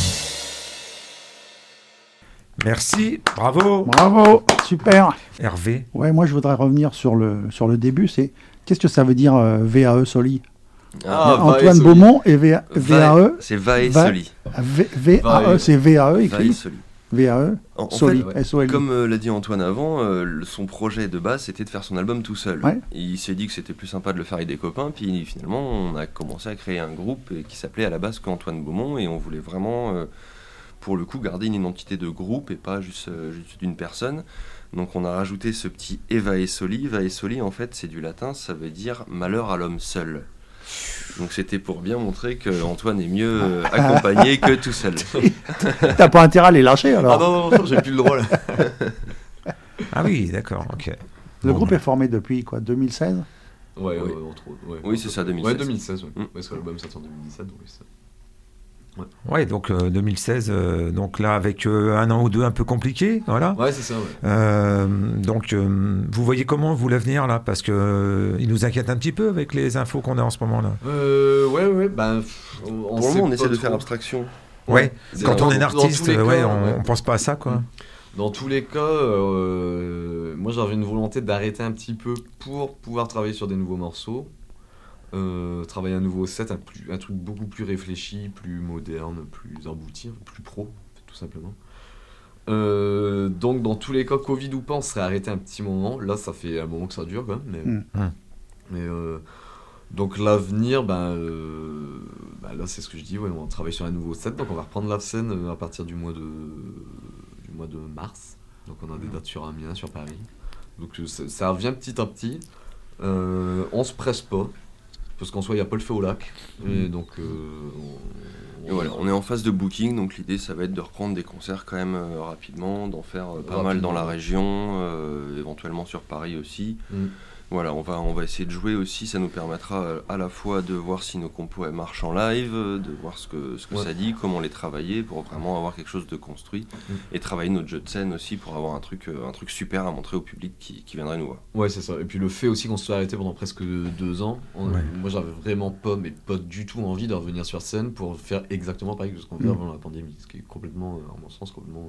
Merci, bravo. Bravo, super. Hervé. Ouais, moi je voudrais revenir sur le, sur le début. C'est qu'est-ce que ça veut dire euh, V A E Soli? Ah, Antoine Va Beaumont et V A E. C'est Va et Va- Soli. V A E, c'est V A E Va et écrit. Soli. V A E, En, en Soli, fait, S O L I. comme euh, l'a dit Antoine avant, euh, le- son projet de base c'était de faire son album tout seul. Ouais. Il s'est dit que c'était plus sympa de le faire avec des copains, puis finalement on a commencé à créer un groupe euh, qui s'appelait à la base qu'Antoine Beaumont, et on voulait vraiment, euh, pour le coup, garder une identité de groupe et pas juste, euh, juste d'une personne. Donc on a rajouté ce petit Eva et Soli. Va et Soli, en fait, c'est du latin, ça veut dire malheur à l'homme seul. Donc c'était pour bien montrer que Antoine est mieux euh, accompagné que tout seul. T'as pas intérêt à les lâcher alors. Ah non, non, non, j'ai plus le droit là. Ah oui, d'accord, ok. Le Bon, groupe bah. est formé depuis quoi, deux mille seize? Ouais, ouais, Oui. entre autres. Ouais, Oui, c'est ça, deux mille seize. Ouais, deux mille seize, ouais. Mm. Parce que l'album sort en deux mille dix-sept, donc oui, c'est ça. Ouais, donc euh, deux mille seize, euh, donc là avec euh, un an ou deux un peu compliqué, voilà. Ouais, c'est ça, ouais. Euh, donc euh, vous voyez comment vous l'avenir là, parce que euh, il nous inquiète un petit peu avec les infos qu'on a en ce moment là. Euh, ouais, ouais, bah. pff, on, Pour le sait moment, on pas essaie de trop. faire abstraction. Ouais. C'est Quand dans- on est un dans artiste, tous les ouais, cas, on, ouais. on pense pas à ça quoi. Dans tous les cas, euh, moi j'avais une volonté d'arrêter un petit peu pour pouvoir travailler sur des nouveaux morceaux. Euh, travailler un nouveau set, un, plus, un truc beaucoup plus réfléchi, plus moderne, plus abouti, plus pro, tout simplement. Euh, donc dans tous les cas, Covid ou pas, on serait arrêté un petit moment. Là, ça fait un moment que ça dure quand même. Mais, Mm. mais euh, donc l'avenir, ben, euh, ben là c'est ce que je dis, ouais, on travaille sur un nouveau set. Donc on va reprendre la scène à partir du mois de, du mois de mars. Donc on a des dates sur Amiens, sur Paris. Donc ça, ça revient petit à petit. Euh, on se presse pas. Parce qu'en soi, il n'y a pas le feu au lac. Et donc, euh, on, Et voilà, on est en phase de booking, donc l'idée, ça va être de reprendre des concerts quand même euh, rapidement, d'en faire euh, pas Rapidement. mal dans la région, euh, éventuellement sur Paris aussi. Mm. Voilà, on va, on va essayer de jouer aussi, ça nous permettra euh, à la fois de voir si nos compos elles marchent en live, euh, de voir ce que, ce que Ouais. ça dit, comment les travailler pour vraiment avoir quelque chose de construit, Mm. et travailler notre jeu de scène aussi pour avoir un truc, euh, un truc super à montrer au public qui, qui viendrait nous voir. Ouais, c'est ça. Et puis le fait aussi qu'on se soit arrêté pendant presque deux ans, on- Ouais. moi j'avais vraiment pas, mais pas du tout envie de revenir sur scène pour faire exactement pareil que ce qu'on faisait Mm. avant la pandémie. Ce qui est complètement, euh, à mon sens, complètement.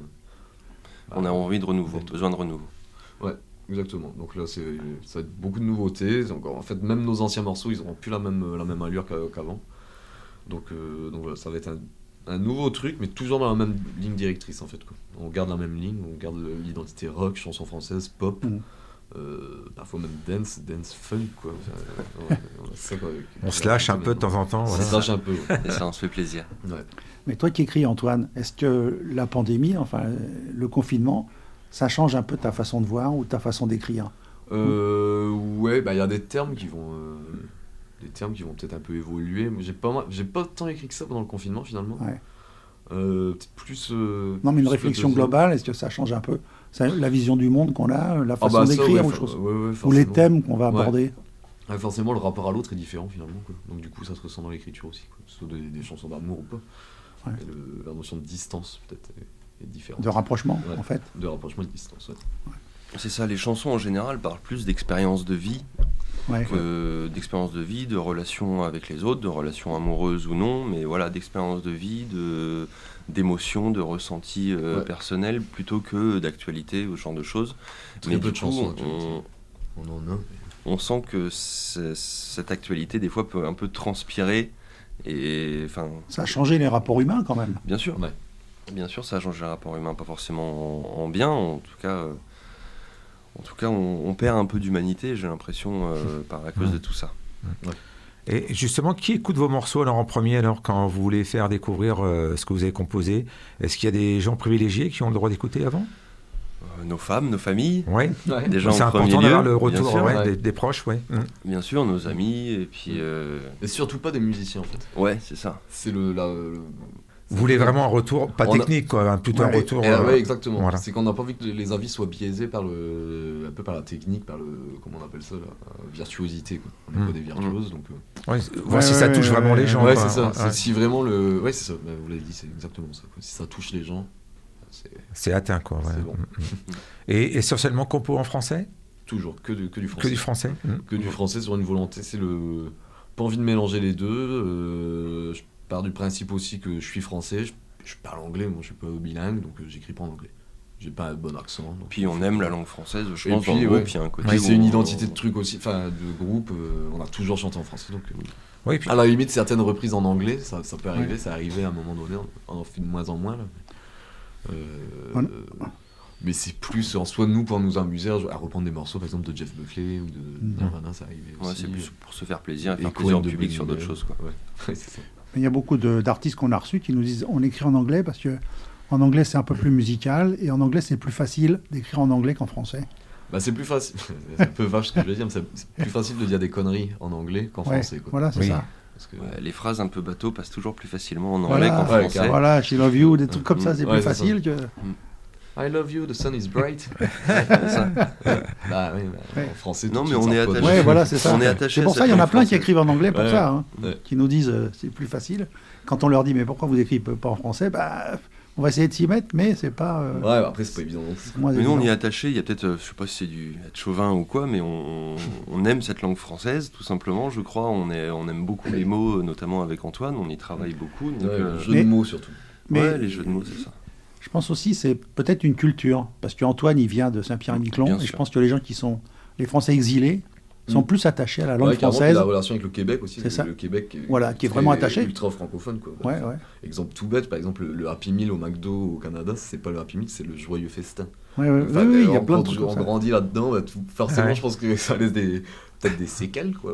euh, On a bah, envie de renouveau, fait. besoin de renouveau. Exactement. Donc là, c'est, ça va être beaucoup de nouveautés. Donc, en fait, même nos anciens morceaux, ils n'auront plus la même, la même allure qu'a- qu'avant. Donc, euh, donc voilà, ça va être un, un nouveau truc, mais toujours dans la même ligne directrice en fait, quoi. On garde la même ligne, on garde le- l'identité rock, chanson française, pop, Mm. euh, parfois même dance, dance funk quoi. Enfin, ouais, on a ça, quoi, On se lâche un peu de temps en temps. On Voilà. se lâche un peu. Ouais. Et ça, on se fait plaisir. Ouais. Mais toi qui écris, Antoine, est-ce que la pandémie, enfin le confinement, ça change un peu ta façon de voir ou ta façon d'écrire? Euh, ouais, bah il y a des termes qui vont, euh, des termes qui vont peut-être un peu évoluer. Moi, j'ai pas, mal- j'ai pas tant écrit que ça pendant le confinement finalement. Ouais. Euh, peut-être plus. euh, Non, mais une plus réflexion le deuxième. globale, est-ce que ça change un peu ça, la vision du monde qu'on a, la Ah façon bah ça, d'écrire ouais, ou, fa- chose- ouais, ouais, ou les forcément. thèmes qu'on va Ouais. aborder? Ouais, forcément, le rapport à l'autre est différent finalement, quoi. Donc du coup, ça se ressent dans l'écriture aussi, quoi. Que ce soit des, des chansons d'amour ou pas. Ouais. Et le- la notion de distance peut-être est, est différente. De rapprochement, Ouais. en fait. De rapprochement et de distance. Ouais. C'est ça, les chansons en général parlent plus d'expérience de vie, Ouais. que d'expérience de vie, de relations avec les autres, de relations amoureuses ou non, mais voilà, d'expérience de vie, de d'émotions, de ressentis euh, Ouais. personnels, plutôt que d'actualité ou ce genre de choses. Très Mais peu du de coup, chansons, on, On en a. on sent que c'est- cette actualité, des fois, peut un peu transpirer, et enfin, Ça a changé les rapports humains quand même. bien sûr, Ouais. bien sûr, ça a changé le rapport humain, pas forcément en, en bien, en tout cas... euh, En tout cas, on, on perd un peu d'humanité, j'ai l'impression, euh, par à cause Ouais. de tout ça. Et justement, qui écoute vos morceaux alors en premier, alors quand vous voulez faire découvrir euh, ce que vous avez composé? Est-ce qu'il y a des gens privilégiés qui ont le droit d'écouter avant? Euh, nos femmes, nos familles, Oui. Ouais. déjà C'est en premier important lieu, d'avoir le bien retour sûr, ouais, ouais. Des, des proches, oui. bien sûr, nos amis, et puis... euh, Et surtout pas des musiciens en fait. ouais, c'est ça. C'est le. La, le- Vous voulez vraiment un retour, pas On a- technique, quoi, hein, plutôt Ouais, un retour. Eh, euh, ouais, exactement. voilà. C'est qu'on n'a pas envie que les avis soient biaisés par le, un peu par la technique, par le, comment on appelle ça, la virtuosité. Quoi. On n'est Mm. pas des virtuoses, donc. euh, ouais, voir Ouais, si ouais, ça ouais, touche ouais, vraiment les ouais, gens. ouais, quoi. c'est ça. Ouais. C'est si vraiment le, ouais, c'est ça. Bah, vous l'avez dit, c'est exactement ça. Quoi. Si ça touche les gens, c'est C'est atteint, quoi. ouais. C'est bon. Mm, mm. Et essentiellement compo en français? toujours que du, que du français. Que du français? Mm. Que du français sur une volonté, c'est le, pas envie de mélanger les deux. euh, je pars du principe aussi que je suis français. Je, je parle anglais, moi je suis pas bilingue, donc euh, j'écris pas en anglais. J'ai pas un bon accent. donc- Puis on aime la langue française, je Et pense, puis, dans le ouais. groupe, il y a un côté... Puis où c'est une on- identité de truc aussi, enfin de groupe. euh, on a toujours chanté en français, donc. euh, Oui, puis- À la limite, certaines reprises en anglais, ça, ça peut arriver, ça arrivait à un moment donné, on en fait de moins en moins. Là. Euh, Voilà. euh, mais c'est plus en soi, nous, pour nous amuser, à, à reprendre des morceaux, par exemple, de Jeff Buckley ou de Mhm. Nirvana, ça arrivait Ouais, aussi. c'est plus pour se faire plaisir et Et faire Cohen plaisir au de public sur Bonnie d'autres Bell. choses, quoi. Ouais, ouais, c'est ça. Mais il y a beaucoup de- d'artistes qu'on a reçus qui nous disent on écrit en anglais parce que en anglais c'est un peu plus musical et en anglais c'est plus facile d'écrire en anglais qu'en français. Bah, c'est plus facile, c'est un peu vache ce que je vais dire, mais c'est c'est plus facile de dire des conneries en anglais qu'en Ouais, français. Quoi. voilà, c'est Oui. ça. Parce que, Ouais, les phrases un peu bateau passent toujours plus facilement en Voilà, anglais qu'en ouais, français. carrément. Voilà, She Love You, des trucs comme ça, c'est Ouais, plus c'est facile que. I love you, the sun is bright. C'est ça. Bah oui, bah, Ouais. en français. Non, tout de mais suite, on ça est repose. attaché. Ouais, voilà, c'est ça. On est attaché C'est à pour ça, cette il y en a langue plein qui française. écrivent en anglais pour Ouais. ça, hein, Ouais. qui nous disent euh, c'est plus facile. Quand on leur dit mais pourquoi vous écrivez pas en français, bah on va essayer de s'y mettre, mais c'est pas. euh, Ouais, bah, après, c'est pas évident non plus. c'est moins Mais nous, on y est évident. attaché. Il y a peut-être, euh, je sais pas si c'est du être chauvin ou quoi, mais on, on aime cette langue française, tout simplement. Je crois, on est, on aime beaucoup les mots, euh, notamment avec Antoine. On y travaille beaucoup. Donc, Ouais, euh, jeu mais- de mots surtout. Mais ouais, les jeux de mots, c'est ça. je pense aussi c'est peut-être une culture parce qu'Antoine il vient de Saint-Pierre-et-Miquelon Bien et je sûr. pense que les gens qui sont les Français exilés sont plus attachés à la langue ouais, française. La relation avec le Québec aussi. C'est le, ça. le Québec, voilà, qui est vraiment attaché. Ultra francophone, quoi. Ouais, ouais. Exemple tout bête, par exemple, le, le Happy Meal au McDo au Canada, c'est pas le Happy Meal, c'est le joyeux festin. Ouais, ouais. Enfin, oui, oui, il y a on, plein de trucs. trucs. On comme grandit là-dedans, bah, tout, forcément, ouais. je pense que ça laisse des, peut-être des séquelles, quoi.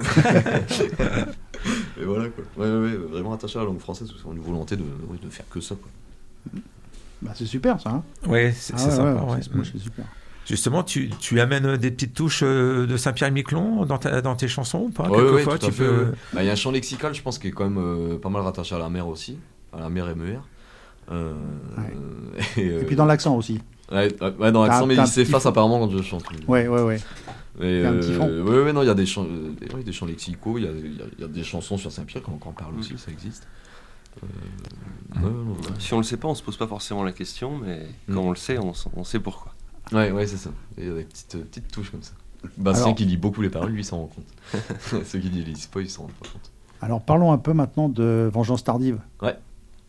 Et voilà, quoi. Ouais, ouais, ouais, vraiment attaché à la langue française, c'est une volonté de, ouais, de faire que ça, quoi. Bah, c'est super, ça. Hein. Ouais, c'est, ah, c'est ouais, sympa. Ouais, ouais. c'est, moi, c'est super. Justement, tu, tu amènes des petites touches de Saint-Pierre-et-Miquelon dans, ta, dans tes chansons ou pas? Ouais, Quelquefois, ouais, tu fait, peux. Ouais. Bah, y a un chant lexical, je pense, qui est quand même euh, pas mal rattaché à la mer aussi, à la mer M E R. Euh, ouais. et, euh, et puis dans l'accent aussi. Ouais, ouais dans l'accent, t'as, mais t'as il s'efface petit... apparemment quand je chante. Ouais, ouais, ouais. Et il y a un euh, petit fond. Ouais, ouais, non, il y a des chants, euh, ouais, des chants lexicaux, il y a, y, a, y a des chansons sur Saint-Pierre quand on parle aussi, ça existe. Euh, ouais, non, ouais. Si on le sait pas, on se pose pas forcément la question, mais mm. quand on le sait, on, on sait pourquoi. Ouais, ouais, c'est ça. Il y a des petites, euh, petites touches comme ça. Bastien alors, qui lit beaucoup les paroles, lui, s'en rend compte. Ceux qui ne lisent pas, ils s'en rendent pas compte. Alors, parlons un peu maintenant de Vengeance tardive. Ouais.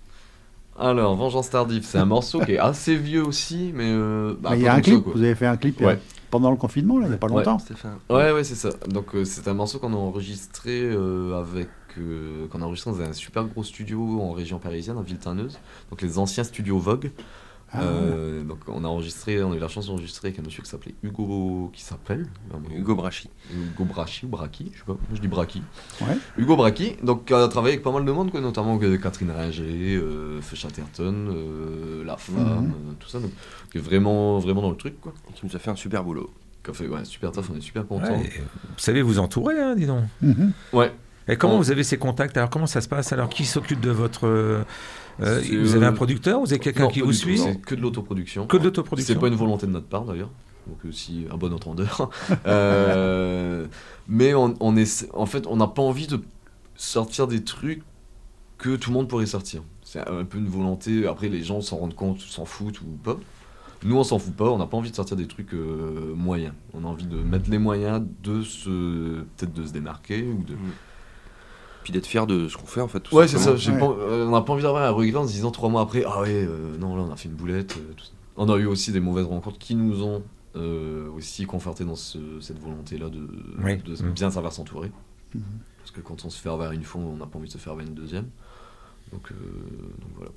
Alors, Vengeance tardive, c'est un morceau qui est assez vieux aussi, mais... Euh, bah, il y a un clip, ça, vous avez fait un clip ouais. pendant le confinement, là, il n'y a pas longtemps. Ouais, fait... ouais, ouais, c'est ça. Donc, euh, c'est un morceau qu'on a enregistré euh, avec... Euh, qu'on a enregistré dans un super gros studio en région parisienne, à Villetaneuse. Donc, les anciens studios Vogue. Ah, euh, ouais. Donc on a enregistré, on a eu la chance d'enregistrer avec un monsieur qui s'appelait Hugo, qui s'appelle Hugo Brachy. Hugo Brachy ou Brachy, je sais pas, moi je dis Brachy. Ouais. Hugo Brachy, donc a travaillé avec pas mal de monde, quoi, notamment Catherine Ringer, euh, Feu Chatterton, euh, La Femme, mm-hmm. euh, tout ça, donc qui est vraiment, vraiment dans le truc, quoi. Qui nous a fait un super boulot. Qui a fait ouais, super taf, on est super contents. Ouais, vous savez vous entourer, hein, dis donc. Mm-hmm. Ouais. Et comment on... vous avez ces contacts? Alors comment ça se passe? Alors qui s'occupe de votre... Euh, euh, vous avez un producteur? Vous avez quelqu'un non, qui vous suit? C'est que de l'autoproduction. Que de l'autoproduction. C'est pas une volonté de notre part d'ailleurs. Donc aussi un bon entendeur. euh, mais on, on est, en fait, on n'a pas envie de sortir des trucs que tout le monde pourrait sortir. C'est un peu une volonté. Après, les gens s'en rendent compte, s'en foutent ou pas. Nous, on s'en fout pas. On n'a pas envie de sortir des trucs euh, moyens. On a envie de mettre les moyens de se, peut-être de se démarquer ou de. Mmh. Puis d'être fier de ce qu'on fait en fait. Tout ouais, c'est ça. J'ai ouais. pas, euh, on n'a pas envie d'avoir un regret en se disant trois mois après, ah ouais, euh, non, là on a fait une boulette. Euh, tout ça. On a eu aussi des mauvaises rencontres qui nous ont euh, aussi confortés dans ce, cette volonté-là de, oui. de mmh. bien savoir s'entourer. Mmh. Parce que quand on se fait avoir une fois, on n'a pas envie de se faire avoir une deuxième. Donc, euh, donc voilà.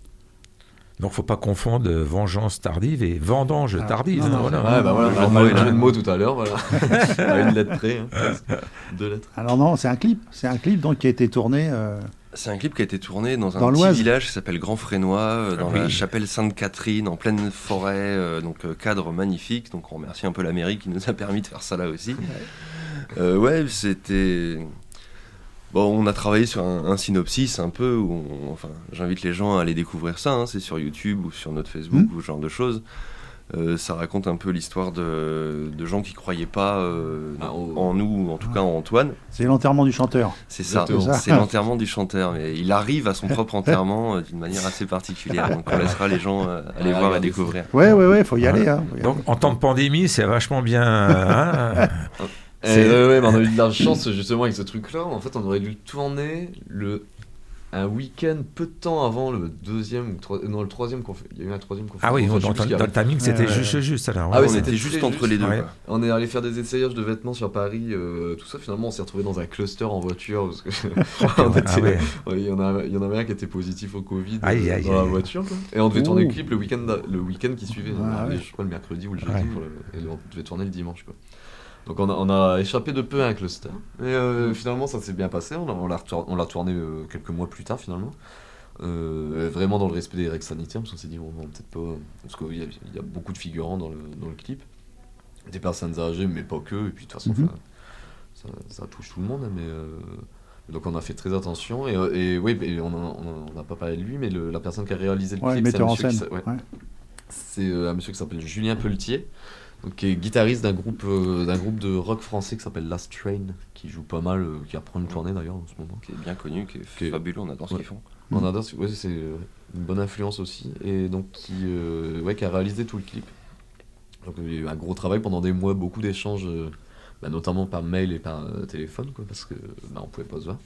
Donc, faut pas confondre vengeance tardive et vendange ah, tardive. Non, non, voilà. Ouais, bah voilà, on a parlé de jeu de mots tout à l'heure, voilà. À une lettre près, hein, deux lettres. Alors non, c'est un clip, c'est un clip donc qui a été tourné. Euh... C'est un clip qui a été tourné dans un dans petit l'Oise. village qui s'appelle Grand Frénois, euh, dans oui. la chapelle Sainte-Catherine, en pleine forêt, euh, donc euh, cadre magnifique. Donc on remercie un peu la mairie qui nous a permis de faire ça là aussi. Ouais, euh, ouais c'était. Bon, on a travaillé sur un, un synopsis un peu, où on, enfin, j'invite les gens à aller découvrir ça, hein, c'est sur YouTube ou sur notre Facebook mmh. ou ce genre de choses. Euh, ça raconte un peu l'histoire de, de gens qui croyaient pas euh, ah, oh. en nous, ou en tout ah. cas en Antoine. C'est l'enterrement du chanteur. C'est ça, c'est, ça. c'est l'enterrement du chanteur. Mais il arrive à son propre enterrement euh, d'une manière assez particulière. Donc on laissera les gens euh, aller ah, voir et découvrir. Ouais, ouais, ouais, faut y aller. Hein, faut y donc aller. En temps de pandémie, c'est vachement bien. Hein C'est... Euh, ouais, mais on a eu de la chance justement avec ce truc-là. En fait, on aurait dû le tourner le un week-end peu de temps avant le deuxième ou tro... non le troisième conf... il y a eu un troisième confinement. Ah oui, enfin, dans, dans, dans le timing, c'était ouais, juste ouais. juste alors. Ah ouais, oui, c'était juste, juste entre les deux. Ouais. On est allé faire des essayages de vêtements sur Paris, euh, tout ça. Finalement, on s'est retrouvé dans un cluster en voiture parce que on était... ah ouais. Ouais, il y en a, il y en avait un qui était positif au Covid aïe, euh, aïe, dans aïe. la voiture. Quoi. Et on devait Ouh. tourner le clip le week-end, le week-end qui suivait. Ah, ouais. Je crois le mercredi ou le jeudi, ouais. pour le... et on devait tourner le dimanche, quoi. Donc on a, on a échappé de peu à un cluster. Et euh, finalement, ça s'est bien passé. On, a, on, l'a, on l'a tourné euh, quelques mois plus tard, finalement. Euh, vraiment dans le respect des règles sanitaires, parce qu'on s'est dit, bon, bon peut-être pas. Parce qu'il y a, il y a beaucoup de figurants dans le, dans le clip. Des personnes âgées, mais pas que. Et puis de toute façon, mm-hmm. ça, ça, ça touche tout le monde. Mais, euh, donc on a fait très attention. Et, et oui, et on n'a pas parlé de lui, mais le, la personne qui a réalisé le ouais, clip, le c'est un, en monsieur scène. Qui, ouais, ouais. c'est euh, un monsieur qui s'appelle Julien Pelletier. Donc, qui est guitariste d'un groupe, euh, d'un groupe de rock français qui s'appelle Last Train, qui joue pas mal, euh, qui apprend une tournée d'ailleurs en ce moment. Qui est bien connu, qui est, qui est fabuleux, on adore ce ouais. qu'ils font. On adore, ouais, c'est euh, une bonne influence aussi, et donc qui, euh, ouais, qui a réalisé tout le clip. Donc il y a eu un gros travail pendant des mois, beaucoup d'échanges, euh, bah, notamment par mail et par euh, téléphone, quoi, parce que bah, on pouvait pas se voir.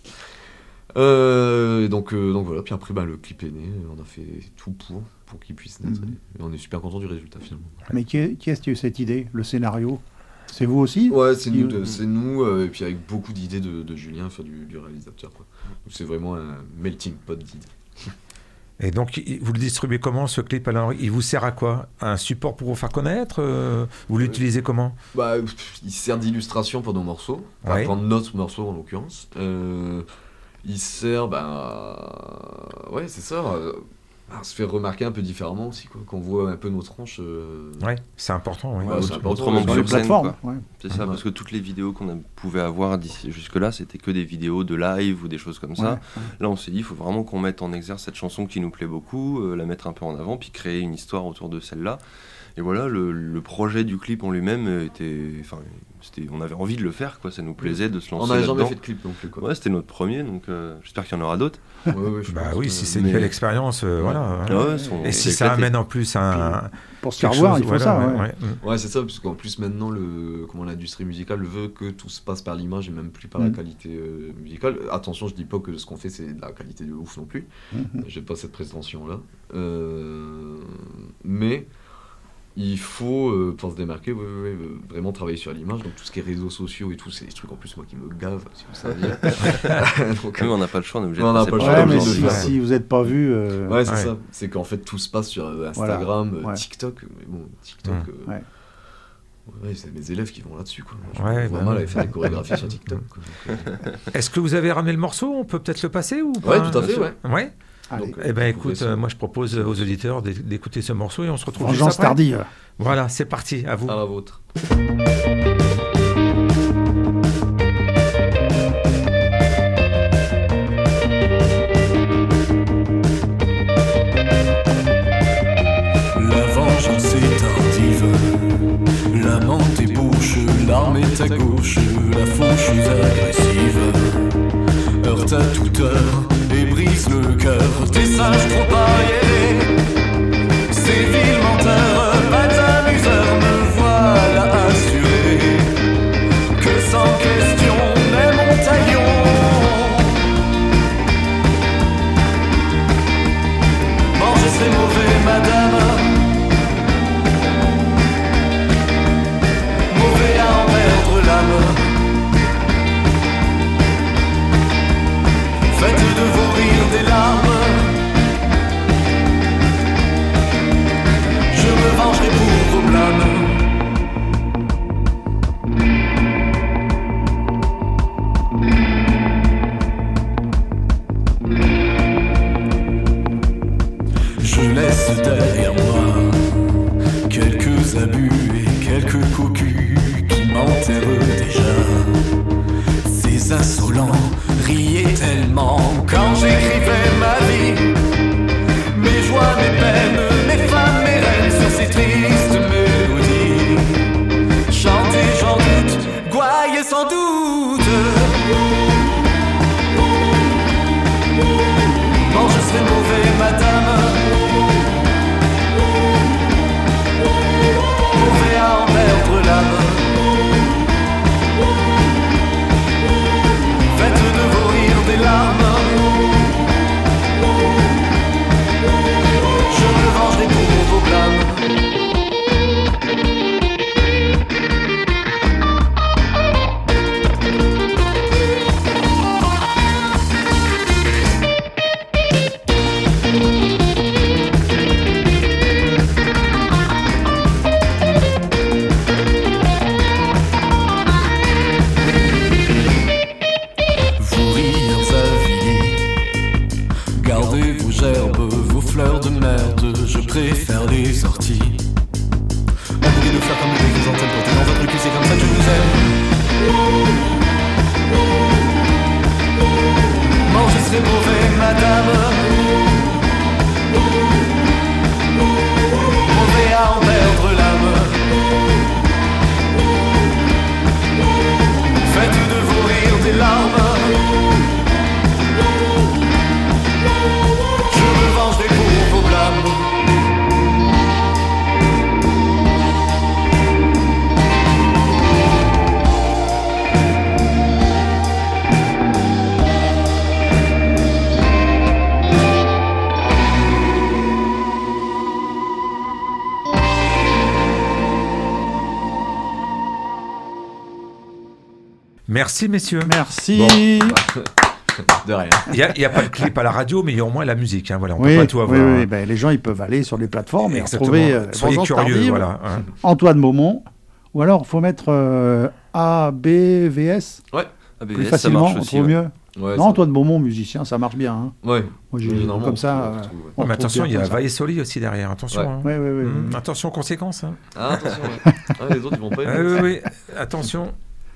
Euh, et donc, euh, donc voilà, puis après bah, le clip est né, on a fait tout pour, pour qu'il puisse naître, mmh. et on est super content du résultat finalement. Mais qui, est, qui est-ce qui a eu cette idée, le scénario? C'est vous aussi? Ouais, c'est nous, de, c'est nous euh, et puis avec beaucoup d'idées de, de Julien, enfin, du, du réalisateur. Quoi. Donc c'est vraiment un melting pot d'idées. Et donc, vous le distribuez comment, ce clip? Alors, il vous sert à quoi? Un support pour vous faire connaître? euh, Vous l'utilisez comment? Bah, il sert d'illustration pour nos morceaux, enfin, ouais. pour notre morceau en l'occurrence. Euh, il sert, bah, ouais, c'est ça, euh, à se faire remarquer un peu différemment aussi, quoi, qu'on voit un peu nos tranches. Euh... Ouais, c'est important. Ouais. Ouais, c'est important autrement que sur les sur scène, plateformes. quoi. Ouais. C'est ça, ouais. Parce que toutes les vidéos qu'on a, pouvait avoir d'ici jusque-là, c'était que des vidéos de live ou des choses comme ça. Ouais, ouais. Là, on s'est dit, il faut vraiment qu'on mette en exergue cette chanson qui nous plaît beaucoup, euh, la mettre un peu en avant, puis créer une histoire autour de celle-là. Et voilà, le, le projet du clip en lui-même était, enfin, c'était, on avait envie de le faire, quoi. Ça nous plaisait de se lancer. On n'avait là-dedans. jamais fait de clip non plus, quoi. Ouais, c'était notre premier, donc euh, j'espère qu'il y en aura d'autres. Ouais, ouais, je Bah pense oui, que- si c'est mais- une belle expérience, euh, Ouais. voilà. Ah ouais, son- Et si c'est ça éclaté. amène en plus un. Pour se faire quelque voir, chose, il faut voilà, ça. ouais, Ouais. ouais. Mm. Ouais, c'est ça, parce qu'en plus maintenant, le, comment l'industrie musicale veut que tout se passe par l'image et même plus par la Mm. qualité euh, musicale. Attention, je dis pas que ce qu'on fait c'est de la qualité de ouf non plus. Mhm. J'ai pas cette prétention-là. Euh, mais il faut, euh, pour se démarquer, ouais, ouais, ouais, vraiment travailler sur l'image. Donc tout ce qui est réseaux sociaux et tout, c'est des trucs en plus moi qui me gavent, si vous saviez. Donc, Mais on n'a pas le choix, on est obligé On de n'a passer pas le par choix, là. Ouais, mais obligé de si, le faire. si vous n'êtes pas vu, euh, Ouais, c'est Ouais. ça. C'est qu'en fait tout se passe sur euh, Instagram, euh, Ouais. TikTok. Mais bon, TikTok. Mm. euh, Ouais. ouais, c'est mes élèves qui vont là-dessus, quoi. Je Ouais, me vois bah mal ouais. aller faire des chorégraphies sur TikTok. Quoi. Donc, euh, Est-ce que vous avez ramené le morceau? On peut peut-être le passer ou pas? Ouais, tout à fait, ouais. Ouais. allez. Donc, euh, Eh ben vous pouvez écoute, ça. euh, moi je propose aux auditeurs d'é- d'écouter ce morceau et on se retrouve juste Vengeance après. tardive. Voilà, c'est parti, à vous. À la vôtre. La vengeance est tardive, l'amant débouche, l'arme est à gauche, la fauche est agressive, heurte à toute heure et brise le cœur des singes trop paillés. Ces vils menteurs, pas amuseurs, me voilà assuré que sans question, mes montaillons manger c'est mauvais, madame. Mauvais à en perdre l'âme. Faites de vos rires des larmes. Je me vengerai pour vos blâmes. Je laisse derrière moi quelques abus et quelques cocus qui m'enterrent déjà. Ces insolents riaient tellement quand j'écrivais ma vie. Mes joies, mes peines, mes femmes, mes reines sur ces tristes mélodies. Chanter, j'en doute, gouailler sans doute. Bon, je serai mauvais, madame. Mauvais à en perdre l'âme. Faites de vos rires des larmes. Je me vengerai pour vos blâmes. Vous rires avilis, gardez vos gerbes, vos fleurs de merde, je préfère les orties. Oubliez de faire comme des chrysanthèmes, portez dans votre cul, c'est comme ça que je vous aime. Bon, je serai mauvais, madame. Mauvais à en perdre l'âme. Faites de vos rires des larmes. Je me vengerai pour vos blâmes. Merci, messieurs. Merci. Bon, bah, de rien. Il n'y a, a pas de clip à la radio, mais il y a au moins la musique. Hein, voilà, on ne oui, peut pas tout avoir. Oui, oui. Ben, les gens ils peuvent aller sur les plateformes et Exactement. retrouver euh, Soyez Vengeance curieux, Tardive, voilà. Hein. Antoine Beaumont. Ou alors, il faut mettre euh, A B V S. Ouais. A B V S, Plus ça facilement, marche on aussi, trouve ouais. mieux. Ouais, non, ça... Antoine Beaumont, musicien, ça marche bien. Hein. Ouais. Moi, j'ai Généralement, comme on ça. retrouve, euh, on retrouve, ouais. on Ouais, mais retrouve attention, bien il y a comme ça. Valle et Soli aussi derrière. Attention. Ouais. Hein. Oui, oui, oui. Mmh, oui. attention aux conséquences. Hein. Ah, attention. Ouais. Ah, les autres, ils vont pas Ah, aimer. oui, oui, attention.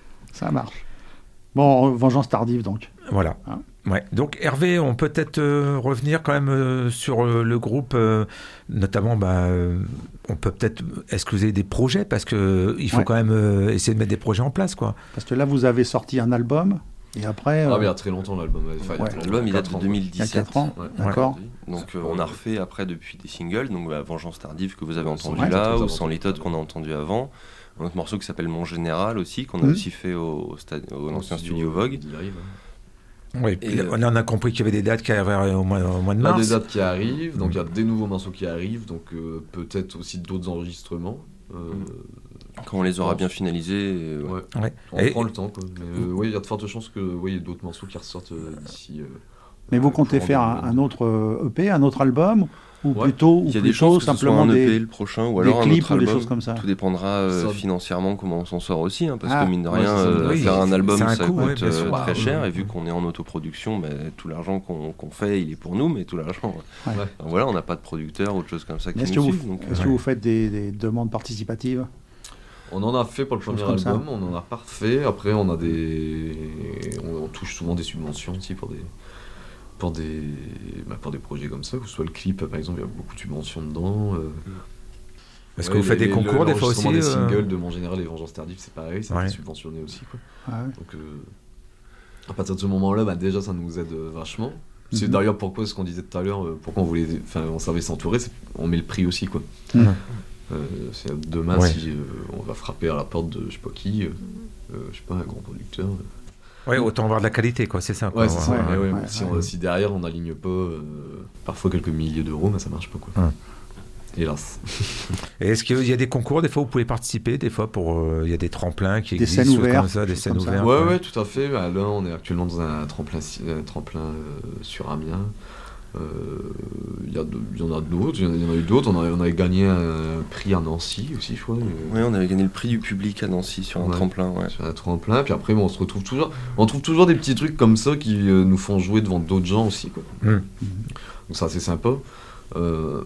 Ça marche. Bon, Vengeance Tardive, donc. Voilà. Hein. Ouais. Donc Hervé, on peut peut-être euh, revenir quand même euh, sur euh, le groupe, euh, notamment, bah, euh, on peut peut-être, est-ce que vous avez des projets, parce que euh, il faut Ouais. quand même euh, essayer de mettre des projets en place, quoi. Parce que là, vous avez sorti un album, et après... Ah, euh, mais il y a très longtemps l'album. Enfin, il y a Ouais. très L'album il date quatre de ans, il y a deux mille dix-sept. quatre ans, Ouais. d'accord. Donc euh, on a refait après depuis des singles, donc bah, Vengeance Tardive que vous avez entendu Ouais. là, Ouais. ou Sans Litote qu'on a entendu avant. Un autre morceau qui s'appelle Mon Général aussi, qu'on a Mhm. aussi fait au, au, stade, au ancien studio Vogue. Vogue. Il arrive, hein. Oui, puis Et, euh, on en a compris qu'il y avait des dates qui arriveraient au mois, au mois de Il y a mars. des dates qui arrivent, donc il y a des nouveaux morceaux qui arrivent, donc euh, peut-être aussi d'autres enregistrements. Euh, Quand on les aura bien finalisés. euh, ouais. ouais. Ouais. On Et- prend le temps, quoi. Mais euh, oui, il y a de fortes chances que oui, il y ait d'autres morceaux qui ressortent euh, d'ici. Euh, Mais vous euh, comptez courant faire deux un, mille un vingt-deux. autre euh, E P, un autre album, ou Ouais. plutôt, ou Il y a des plutôt chances que ce soit simplement un E P des, le prochain, ou des alors un clips autre ou des album. choses comme ça. Tout dépendra euh, Ça- financièrement comment on s'en sort aussi, hein, parce Ah, que mine de ouais, rien, c'est ça, euh, oui, faire un c'est- album c'est un ça coût, coûte ouais, bien sûr. euh, Bah, très oui, cher, oui. et vu qu'on est en autoproduction, bah, tout l'argent qu'on qu'on fait, il est pour nous, mais tout l'argent. Ouais. Ouais. Donc voilà, on n'a pas de producteur ou de choses comme ça qui Est-ce que, nous vous, suivent. donc, est-ce euh, que vous faites des, des demandes participatives? On en a fait pour le Choses premier comme ça. album, on en a pas refait. Après, on a des, on, on touche souvent des subventions aussi pour des, pour des, bah, pour des projets comme ça. Que ce soit le clip, par exemple, il y a beaucoup de subventions dedans. Euh, Est-ce ouais, que vous faites les- des concours le- des fois aussi l'enregistrement des euh, singles de Mon Général et Vengeance Tardive, c'est pareil, c'est Ouais. subventionné aussi, quoi. Ah ouais. Donc, euh, à partir de ce moment-là, bah, déjà, ça nous aide euh, vachement. C'est Mhm. d'ailleurs pourquoi, ce qu'on disait tout à l'heure, euh, pourquoi on voulait, enfin, on savait s'entourer, c'est- on met le prix aussi, quoi. Mhm. Euh, c'est demain, Ouais. si euh, on va frapper à la porte de je sais pas qui, euh, euh, je sais pas, un grand producteur. euh. Ouais, autant avoir de la qualité, quoi, c'est ça. quoi. Ouais, c'est ça. ouais, mais ouais, ouais, si, ouais. on- si derrière on n'aligne pas euh, parfois quelques milliers d'euros, bah, ça marche pas, quoi. Ouais. Hélas. Et est-ce qu'il y a des concours, des fois, où vous pouvez participer, des fois, pour, euh, il y a des tremplins qui Des existent, scènes choses ouvertes, comme ça, des choses scènes comme ça. ouvertes. Ouais, ouais. ouais, tout à fait. Bah, là, on est actuellement dans un tremplin, un tremplin euh, sur Amiens. Euh, Il y, a de- il y en a d'autres, il y en a- il y en a eu d'autres. On, a- on avait gagné un prix à Nancy aussi, je crois. euh, Ouais, on avait gagné le prix du public à Nancy sur un Ouais. tremplin. Ouais. Sur un tremplin. Puis après, bon, on se retrouve toujours. On trouve toujours des petits trucs comme ça qui euh, nous font jouer devant d'autres gens aussi, quoi. Mm. Donc ça, c'est sympa. Euh,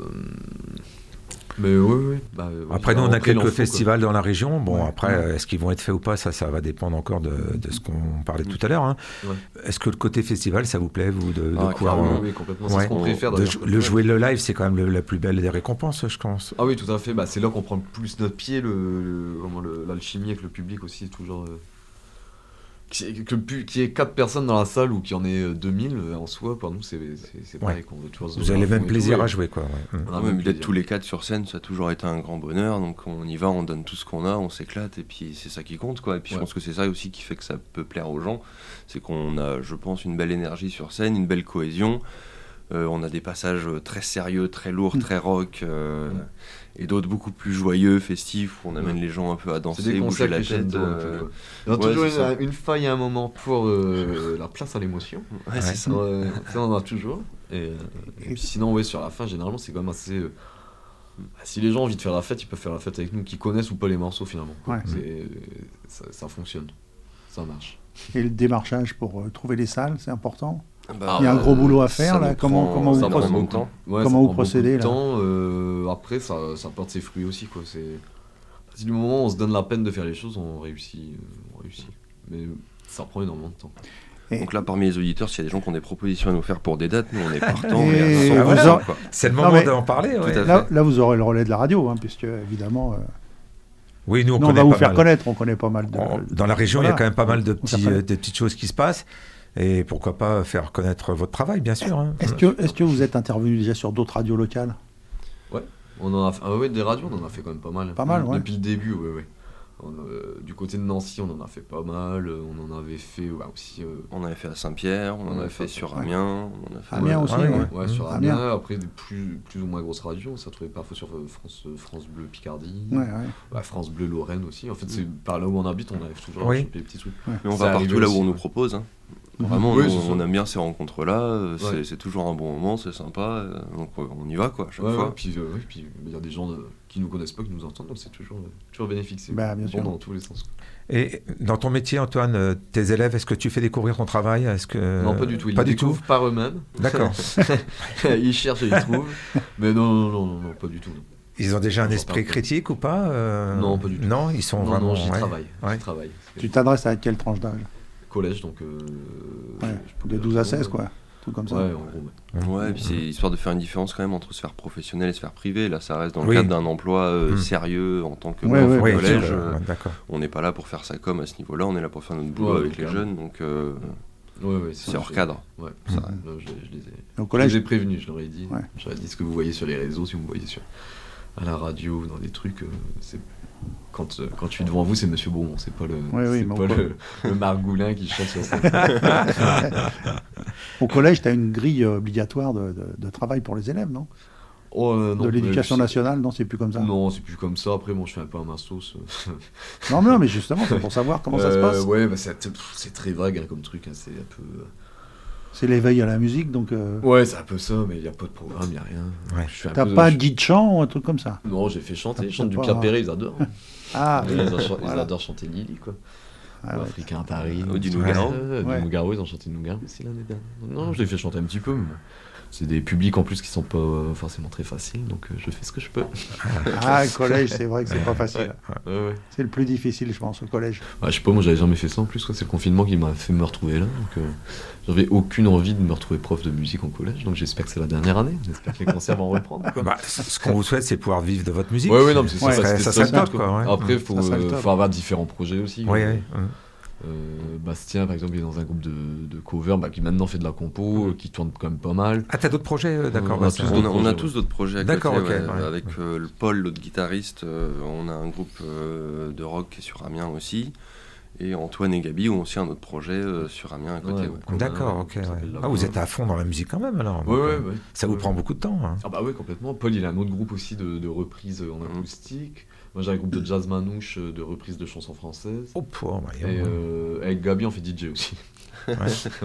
Mais oui, oui. Bah, ouais, Après, nous, on a après, il en quelques faut, quoi. festivals dans la région. Bon, Ouais. après, euh, est-ce qu'ils vont être faits ou pas, ça, ça va dépendre encore de, de ce qu'on parlait tout à l'heure. Hein. Ouais. Est-ce que le côté festival, ça vous plaît, vous, de, de Ah, pouvoir, Ah oui, euh, oui, complètement. ouais. C'est ce qu'on préfère. de d'ailleurs. jou- le jouer le live, c'est quand même le- la plus belle des récompenses, je pense. Ah oui, tout à fait. Bah, c'est là qu'on prend le plus notre pied, le, le- comment le- l'alchimie avec le public aussi, toujours. Euh, qui, que le pu- qu'il y ait quatre personnes dans la salle ou qu'il y en ait euh, deux mille, euh, en soi, pour nous, c'est, c'est, c'est pareil qu'on veut toujours se Vous donner avez à le même fond et plaisir tout, à et- jouer, quoi. Ouais. Mm. on a Ouais, même mais d'être plaisir. tous les quatre sur scène, ça a toujours été un grand bonheur. Donc on y va, on donne tout ce qu'on a, on s'éclate, et puis c'est ça qui compte, quoi. Et puis Ouais. je pense que c'est ça aussi qui fait que ça peut plaire aux gens, c'est qu'on a, je pense, une belle énergie sur scène, une belle cohésion. Euh, on a des passages très sérieux, très lourds, Mm. très rock, euh, Mm. et d'autres beaucoup plus joyeux, festifs, où on amène Ouais. les gens un peu à C'est danser, des bouger concerts la crescendo, tête. un peu, euh, quoi. Il y a ouais, toujours c'est ça. une, une faille à un moment pour euh, la place à l'émotion. Ouais, c'est ça. Ouais, ça, on en a toujours. Et, euh, et Et- puis sinon, ouais, sur la fin, généralement, c'est quand même assez. euh, bah, si les gens ont envie de faire la fête, ils peuvent faire la fête avec nous, qui connaissent ou pas les morceaux finalement. Ouais. C'est, ça, ça fonctionne. Ça marche. Et le démarchage pour euh, trouver les salles, c'est important. Bah, Il y a un gros euh, boulot à faire, ça là. nous Comment, prend- comment ça vous prend procédez beaucoup de temps. Ouais, Comment ça vous prend procédez, beaucoup de là temps, euh, après, ça, ça porte ses fruits aussi, quoi. C'est... À partir du moment où on se donne la peine de faire les choses, on réussit. euh, on réussit. Mais ça prend énormément de temps. Donc là, parmi les auditeurs, s'il y a des gens qui ont des propositions à nous faire pour des dates, nous on est partants. Et mais à vous cent pour cent, aurez- quoi. C'est le Non, moment mais- d'en parler. ouais. Tout à fait. Là, là, vous aurez le relais de la radio, hein, puisque évidemment, euh, Oui, nous, on nous, on connaît va vous pas faire mal. connaître. On connaît pas mal de. En- Dans la région, il y a Voilà. quand même pas mal de, On petits, s'appelle- euh, de petites choses qui se passent. Et pourquoi pas faire connaître votre travail, bien sûr. Hein. Est-ce que, est-ce que vous êtes intervenu déjà sur d'autres radios locales? On en a fait, ah ouais, des radios, on en a fait quand même pas mal. Pas mal, ouais. Depuis le début, ouais, ouais. Euh, du côté de Nancy, on en a fait pas mal. On en avait fait bah, aussi. Euh... On avait fait à Saint-Pierre, on, on en a fait, fait sur Amiens. On a fait Amiens ouais, aussi, ouais. ouais. ouais mmh. sur Amiens. Amiens. Après, des plus, plus ou moins grosses radios, on s'est retrouvé parfois sur France, France Bleu Picardie, ouais, ouais. Bah, France Bleu Lorraine aussi. En fait, c'est par là où on habite, on arrive toujours oui. à choper des petits trucs. Ouais. Mais on va partout là où on nous propose. Hein. Vraiment, oui, nous, on aime bien ces rencontres-là, c'est, ouais. c'est toujours un bon moment, c'est sympa, donc on y va quoi, chaque ouais, fois. Ouais, puis euh, il ouais, y a des gens euh, qui nous connaissent pas, qui nous entendent, donc c'est toujours, euh, toujours bénéfique, c'est bah, bien bon sûr. dans tous les sens. Et dans ton métier, Antoine, tes élèves, est-ce que tu fais découvrir ton travail? Est-ce que... Non, pas du tout, ils pas le du découvrent tout. par eux-mêmes. D'accord. Ils cherchent et ils trouvent, mais non, non, non, non, non pas du tout. Non. Ils ont déjà un esprit critique ou pas euh... Non, pas du tout. Non, ils sont non, vraiment... Non, j'y ouais. travaille. Ouais. J'y travaille. Tu t'adresses à quelle tranche d'âge? Collège, donc... Euh, ouais, de douze à seize, quoi. Tout comme ça. Ouais, en gros. Ouais, ouais, et puis c'est histoire de faire une différence quand même entre sphère professionnelle et sphère privée. Là, ça reste dans le oui. cadre d'un emploi euh, mmh. sérieux en tant que ouais, prof ouais, au collège. Ouais, euh, on n'est pas là pour faire ça comme à ce niveau-là, on est là pour faire notre boulot ouais, avec les jeunes, donc euh, ouais, ouais, c'est, c'est hors cadre. Ouais, ça, mmh. non, je, je les ai, au collège, je les ai prévenus, je leur ai dit. Ouais. Je leur ai dit ce que vous voyez sur les réseaux, si vous me voyez sur, à la radio, dans des trucs, euh, c'est... Quand, euh, quand je suis devant vous, c'est Monsieur Beaumont, c'est pas le, oui, oui, c'est pas le, le Margoulin qui chante sur scène. Au collège, tu as une grille obligatoire de, de, de travail pour les élèves, non? Oh, euh, non, de l'éducation nationale, non, c'est plus comme ça. Non, c'est plus comme ça. Après, bon, je fais un peu à ma sauce. non, non, mais justement, c'est pour savoir comment euh, ça se passe. Ouais, bah, c'est, c'est très vague hein, comme truc. Hein, c'est un peu. C'est l'éveil à la musique, donc. Euh... Ouais, c'est un peu ça, mais il n'y a pas de programme, il n'y a rien. Ouais. Je fais un T'as peu pas de... dit de chant ou un truc comme ça? Non, j'ai fait chanter. T'as Ils chantent du pas... Pierre Perret, ils adorent. ah, ils, oui. adorent, ils voilà. adorent chanter Lily, quoi. Ah, ouais. Africain à Paris. Ou du Nougaro. Euh, ouais. Du Nougaro, ils ont chanté Nougaro aussi l'année dernière. Non, je les fais chanter un petit peu, mais bon. C'est des publics en plus qui sont pas euh, forcément très faciles, donc euh, je fais ce que je peux. Ah, le collège, c'est vrai que c'est pas facile. Ouais. Ouais, ouais. C'est le plus difficile, je pense, au collège. Ouais, je sais pas, moi j'avais jamais fait ça en plus, quoi. C'est le confinement qui m'a fait me retrouver là. Donc, euh, j'avais aucune envie de me retrouver prof de musique en collège, donc j'espère que c'est la dernière année. J'espère que les concerts vont reprendre. Quoi. Bah, ce qu'on vous souhaite, c'est pouvoir vivre de votre musique. Ouais, ouais, non, mais c'est ouais, ça, ça, ça, ça ça serait top, quoi. Ouais. Après, il faut, euh, faut avoir différents projets aussi. Ouais, euh, ouais. Euh, Bastien, par exemple, il est dans un groupe de, de cover bah, qui maintenant fait de la compo, euh, qui tourne quand même pas mal. Ah, t'as d'autres projets euh, D'accord. On a, bah, tous, on a, on a tous d'autres projets à D'accord, côté. okay, ouais, ouais. Avec euh, le Paul, l'autre guitariste, euh, on a un groupe euh, de rock sur Amiens aussi. Et Antoine et Gabi ont aussi un autre projet euh, sur Amiens à côté. Ouais, ouais. D'accord, ok. Ouais. Ah, vous êtes à fond dans la musique quand même alors. Ouais, donc, ouais, euh, ouais. Ça vous ouais, prend ouais. beaucoup de temps. Hein. Ah bah ouais, complètement. Paul, il a un autre groupe aussi de, de reprises en acoustique. Moi, j'ai un groupe de jazz manouche de reprises de chansons françaises. Oh, pour, bah, et euh, avec Gabi, on fait D J aussi. Ouais.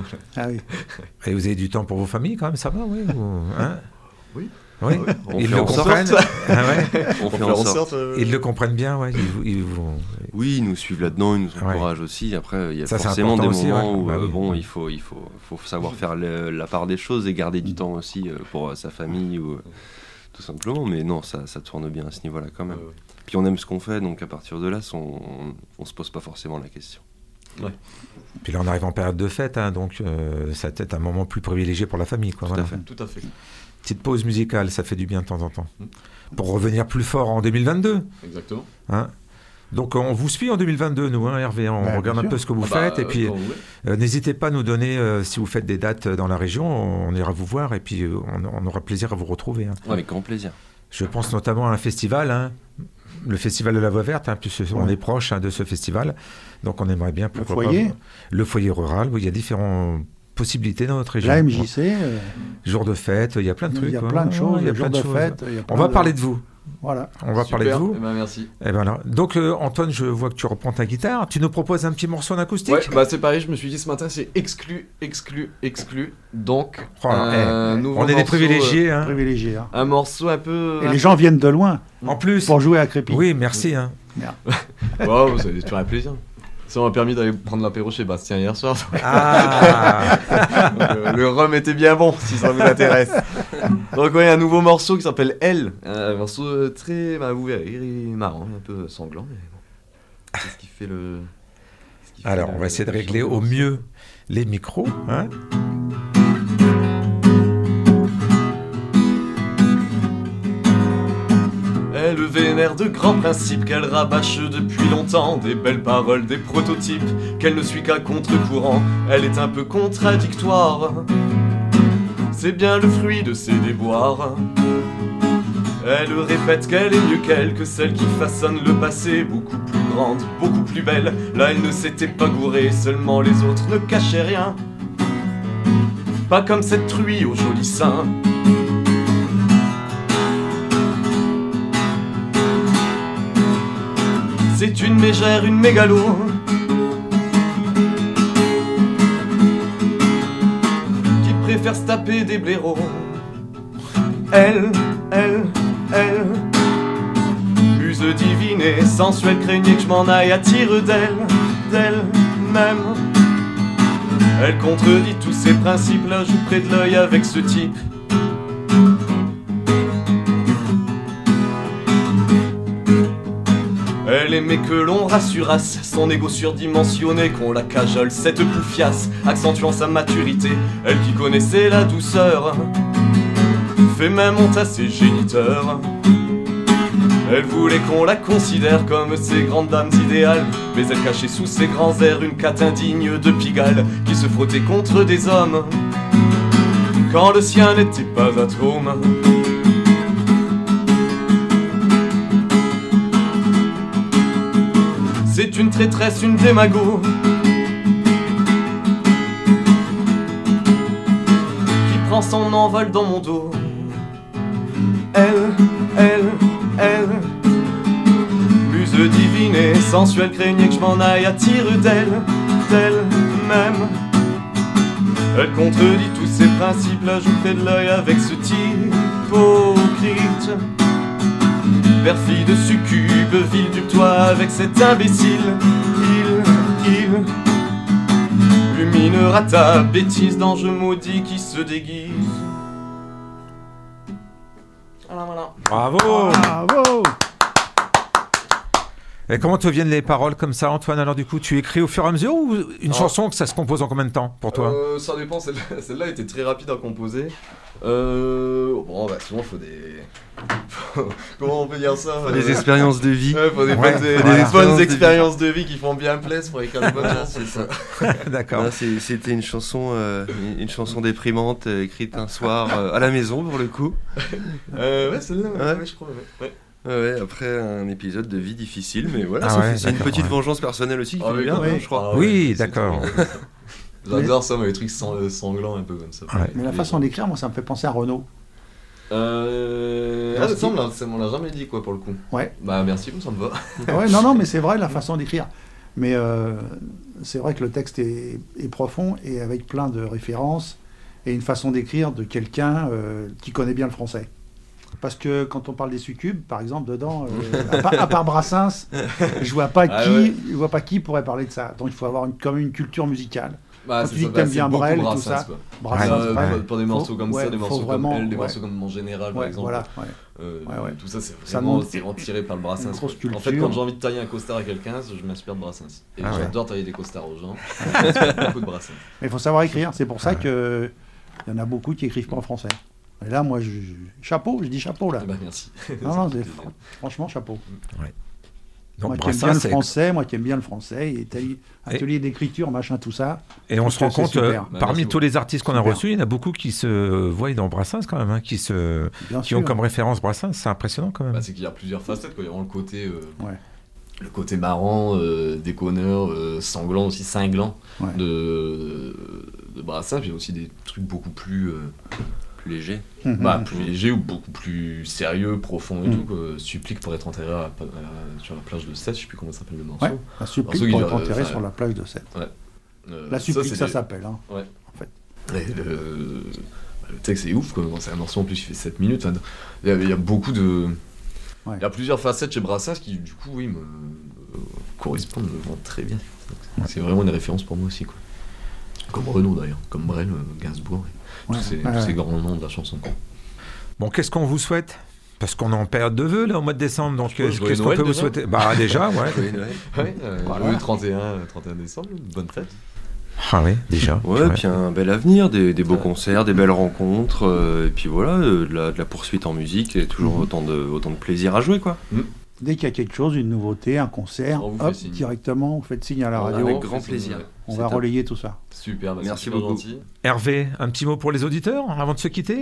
Ah oui. Et vous avez du temps pour vos familles quand même, ça va, oui ou... hein Oui. Oui, ah ouais. On ils fait le en comprennent. Ah ouais. On, on fait en sorte. sorte euh... Ils le comprennent bien, ouais. Ils, vous, ils vous... Oui, ils nous suivent là-dedans, ils nous encouragent ouais. aussi. Après, il y a ça, forcément des aussi, moments ouais. où bah, euh, oui. bon, il faut, il faut, faut savoir faire le, la part des choses et garder du temps aussi euh, pour euh, sa famille ou euh, tout simplement. Mais non, ça, ça tourne bien à ce niveau-là quand même. Ouais, ouais. Puis on aime ce qu'on fait, donc à partir de là, on, on, on se pose pas forcément la question. Ouais. Puis là, on arrive en période de fête, hein, donc euh, ça peut être un moment plus privilégié pour la famille, quoi. Tout voilà. à fait. Tout à fait. Petite pause musicale, ça fait du bien de temps en temps. Mmh. Pour revenir plus fort en deux mille vingt-deux. Exactement. Hein, donc on vous suit en deux mille vingt-deux, nous, hein, Hervé. On bah, regarde un peu ce que vous ah faites. Bah, et puis, euh, euh, n'hésitez pas à nous donner, euh, si vous faites des dates dans la région, on ira vous voir et puis euh, on, on aura plaisir à vous retrouver. Hein. Ouais, avec grand plaisir. Je pense notamment à un festival, hein, le festival de la Voix Verte, hein, puisque ouais. on est proche hein, de ce festival. Donc on aimerait bien... Le foyer pas, Le foyer rural, où il y a différents... possibilités dans notre région. La M J C. Euh... Jour de fête, il y a plein de trucs. Il y a hein. plein de choses. Il y a plein de, de choses. Fête, On va de... parler de vous. Voilà. On va Super. parler de vous. Eh ben, merci. Et ben là. Donc euh, Antoine, je vois que tu reprends ta guitare. Tu nous proposes un petit morceau en acoustique. Ouais, bah c'est pareil. Je me suis dit ce matin, c'est exclu, exclu, exclu. Donc, oh, un eh, nouveau on est morceau, des privilégiés. Hein. privilégiés hein. Un morceau un peu. Et les gens viennent de loin. En plus. Pour jouer à Crépy. Oui, merci. Hein. Wow, ça fait toujours un plaisir. Ça m'a permis d'aller prendre l'apéro chez Bastien hier soir. Ah. Donc, euh, le rhum était bien bon, si ça vous intéresse. Donc ouais, un nouveau morceau qui s'appelle Elle. Un morceau très, bah, vous verrez, marrant, un peu sanglant, mais bon. C'est ce qui fait le... Ce qui fait Alors, le, on va essayer de régler au mieux les micros, hein. Elle vénère de grands principes qu'elle rabâche depuis longtemps, des belles paroles, des prototypes, qu'elle ne suit qu'à contre-courant. Elle est un peu contradictoire, c'est bien le fruit de ses déboires. Elle répète qu'elle est mieux qu'elle, que celle qui façonne le passé, beaucoup plus grande, beaucoup plus belle. Là elle ne s'était pas gourée, seulement les autres ne cachaient rien. Pas comme cette truie au joli sein. C'est une mégère, une mégalo, qui préfère se taper des blaireaux. Elle, elle, elle, muse divine et sensuelle, craignait que je m'en aille à tire d'elle, d'elle-même. Elle contredit tous ses principes, là joue près de l'œil avec ce type. Elle aimait que l'on rassurasse son égo surdimensionné, qu'on la cajole, cette poufiasse, accentuant sa maturité. Elle qui connaissait la douceur fait même honte à ses géniteurs. Elle voulait qu'on la considère comme ses grandes dames idéales, mais elle cachait sous ses grands airs une catte indigne de Pigalle, qui se frottait contre des hommes quand le sien n'était pas atome. C'est une traîtresse, une démago, qui prend son envol dans mon dos. Elle, elle, elle, muse divine et sensuelle, craignait que je m'en aille à tire d'elle, d'elle-même. Elle contredit tous ses principes, là joue près de l'œil avec ce type hypocrite. Perfide succube, vil dupe-toi avec cet imbécile. Il, il illuminera ta bêtise d'ange maudit qui se déguise. Voilà, voilà. Bravo. Bravo. Et comment te viennent les paroles comme ça, Antoine? Alors du coup, tu écris au fur et à mesure ou une ah. chanson que ça se compose en combien de temps pour toi? euh, Ça dépend, celle-là, celle-là était très rapide à composer. Euh, bon, bah souvent faut des... Comment on peut dire ça? Faut des expériences de vie. Ouais, faut des ouais, bonnes, des, voilà. des bonnes expériences de vie qui font bien plaisir pour écrire une bonne chanson. C'est ça. D'accord. Non, c'est, c'était une chanson, euh, une, une chanson déprimante euh, écrite un soir euh, à la maison pour le coup. Euh, ouais, celle-là, ouais, Ouais. ouais, je crois. Ouais. Ouais. Ouais, après un épisode de vie difficile, mais voilà, Ah ça ouais, fait- c'est une d'accord, petite ouais. vengeance personnelle aussi qui Ah fait oui, bien, oui. hein, je crois. Ah ouais, Oui, c'est d'accord. trop- J'adore ça, moi, les trucs sang- sanglants un peu comme ça. Ouais. Mais la façon d'écrire, moi, ça me fait penser à Renaud. Euh... Ah, il me semble, hein, ça, on l'a jamais dit, quoi, pour le coup. Ouais. Bah, merci, ça me va. Ouais, non, non, mais c'est vrai, la façon d'écrire. Mais euh, c'est vrai que le texte est, est profond et avec plein de références et une façon d'écrire de quelqu'un euh, qui connaît bien le français. Parce que quand on parle des succubes, par exemple, dedans, euh, à, part, à part Brassens, je vois pas Ah qui, ouais. je vois pas qui pourrait parler de ça. Donc il faut avoir une, quand même une culture musicale. Bah, Quand c'est tu dis ça, que t'aimes bah, bien c'est beaucoup Brel et tout Brassens, ça. quoi. Brassens, Euh, ouais. pour- Pour des morceaux comme ouais, ça, des faut morceaux vraiment, comme elle, des ouais. morceaux comme Mon Général, par Ouais, exemple. voilà, ouais. Euh, Ouais, ouais. Tout ça, c'est Ça vraiment, demande c'est vraiment tiré par le Brassens. une grosse quoi. En fait, culture. quand j'ai envie de tailler un costard à quelqu'un, je m'inspire de Brassens. Et Ah ouais. j'adore tailler des costards aux gens. Je m'inspire beaucoup de Brassens. Mais il faut savoir écrire. C'est pour ça Ah ouais. que il y en a beaucoup qui écrivent pas en français. Et là, moi, je, je- chapeau, je dis chapeau là. Eh ben, merci. Non, Ça non, fait c'est- plaisir. franchement, chapeau. Donc moi qui aime Brassens, bien le c'est- français, moi qui aime bien le français, et atelier, atelier d'écriture, machin, tout ça. Et on Je se rend trouve que compte, c'est euh, super. Bah, parmi merci tous les artistes qu'on a Super. reçus, il y en a beaucoup qui se voient dans Brassens quand même, hein, qui, se, Bien qui sûr. ont comme référence Brassens. C'est impressionnant quand même. Bah, c'est qu'il y a plusieurs facettes, quoi. Il y a vraiment le côté, euh, Ouais. le côté marrant, euh, déconneur, euh, sanglant aussi, cinglant Ouais. de, de Brassens. Puis il y a aussi des trucs beaucoup plus, euh, Plus léger. Mhm. bah, plus légers ou beaucoup plus sérieux, profonds et Mhm. tout. Quoi. Supplique pour être enterré à- à- sur la plage de Sète, je sais plus comment s'appelle le morceau. Ouais. La supplique Parce pour qu'il être y a- enterré enfin, sur la plage de Sète. Euh, La supplique, c'est ça des- s'appelle. Hein. Ouais. En fait. Et le... bah, le texte est ouf, quoi. C'est un morceau en plus qui fait sept minutes. Enfin, il, y a, il y a beaucoup de. Ouais. Il y a plusieurs facettes chez Brassens qui, du coup, oui, me euh, correspondent, me vendent très bien. Donc, c'est vraiment une référence pour moi aussi, quoi. Comme Renaud d'ailleurs, comme Brel, euh, Gainsbourg, et Ouais. tous, ces, Ouais, tous ouais. ces grands noms de la chanson. Quoi. Bon, qu'est-ce qu'on vous souhaite? Parce qu'on est en période de vœux là au mois de décembre, donc Je pense, qu'est-ce joyeux qu'on Noël, peut vous déjà. souhaiter? Bah déjà, ouais. Joyeux Noël. Ouais, euh, Voilà. le trente et un, trente et un décembre, bonne fête. Ah oui, déjà. Ouais, puis un bel avenir, des, des beaux Ouais. concerts, des belles rencontres, euh, et puis voilà, euh, de, la, de la poursuite en musique, et toujours Mhm. autant, de, autant de plaisir à jouer, quoi. Dès qu'il y a quelque chose, une nouveauté, un concert, On vous hop, fait signe. directement, vous faites signe à la On radio. avec grand plaisir. On C'est va top. relayer tout ça. Super, bah, Merci c'est super beaucoup. gentil. Hervé, un petit mot pour les auditeurs avant de se quitter?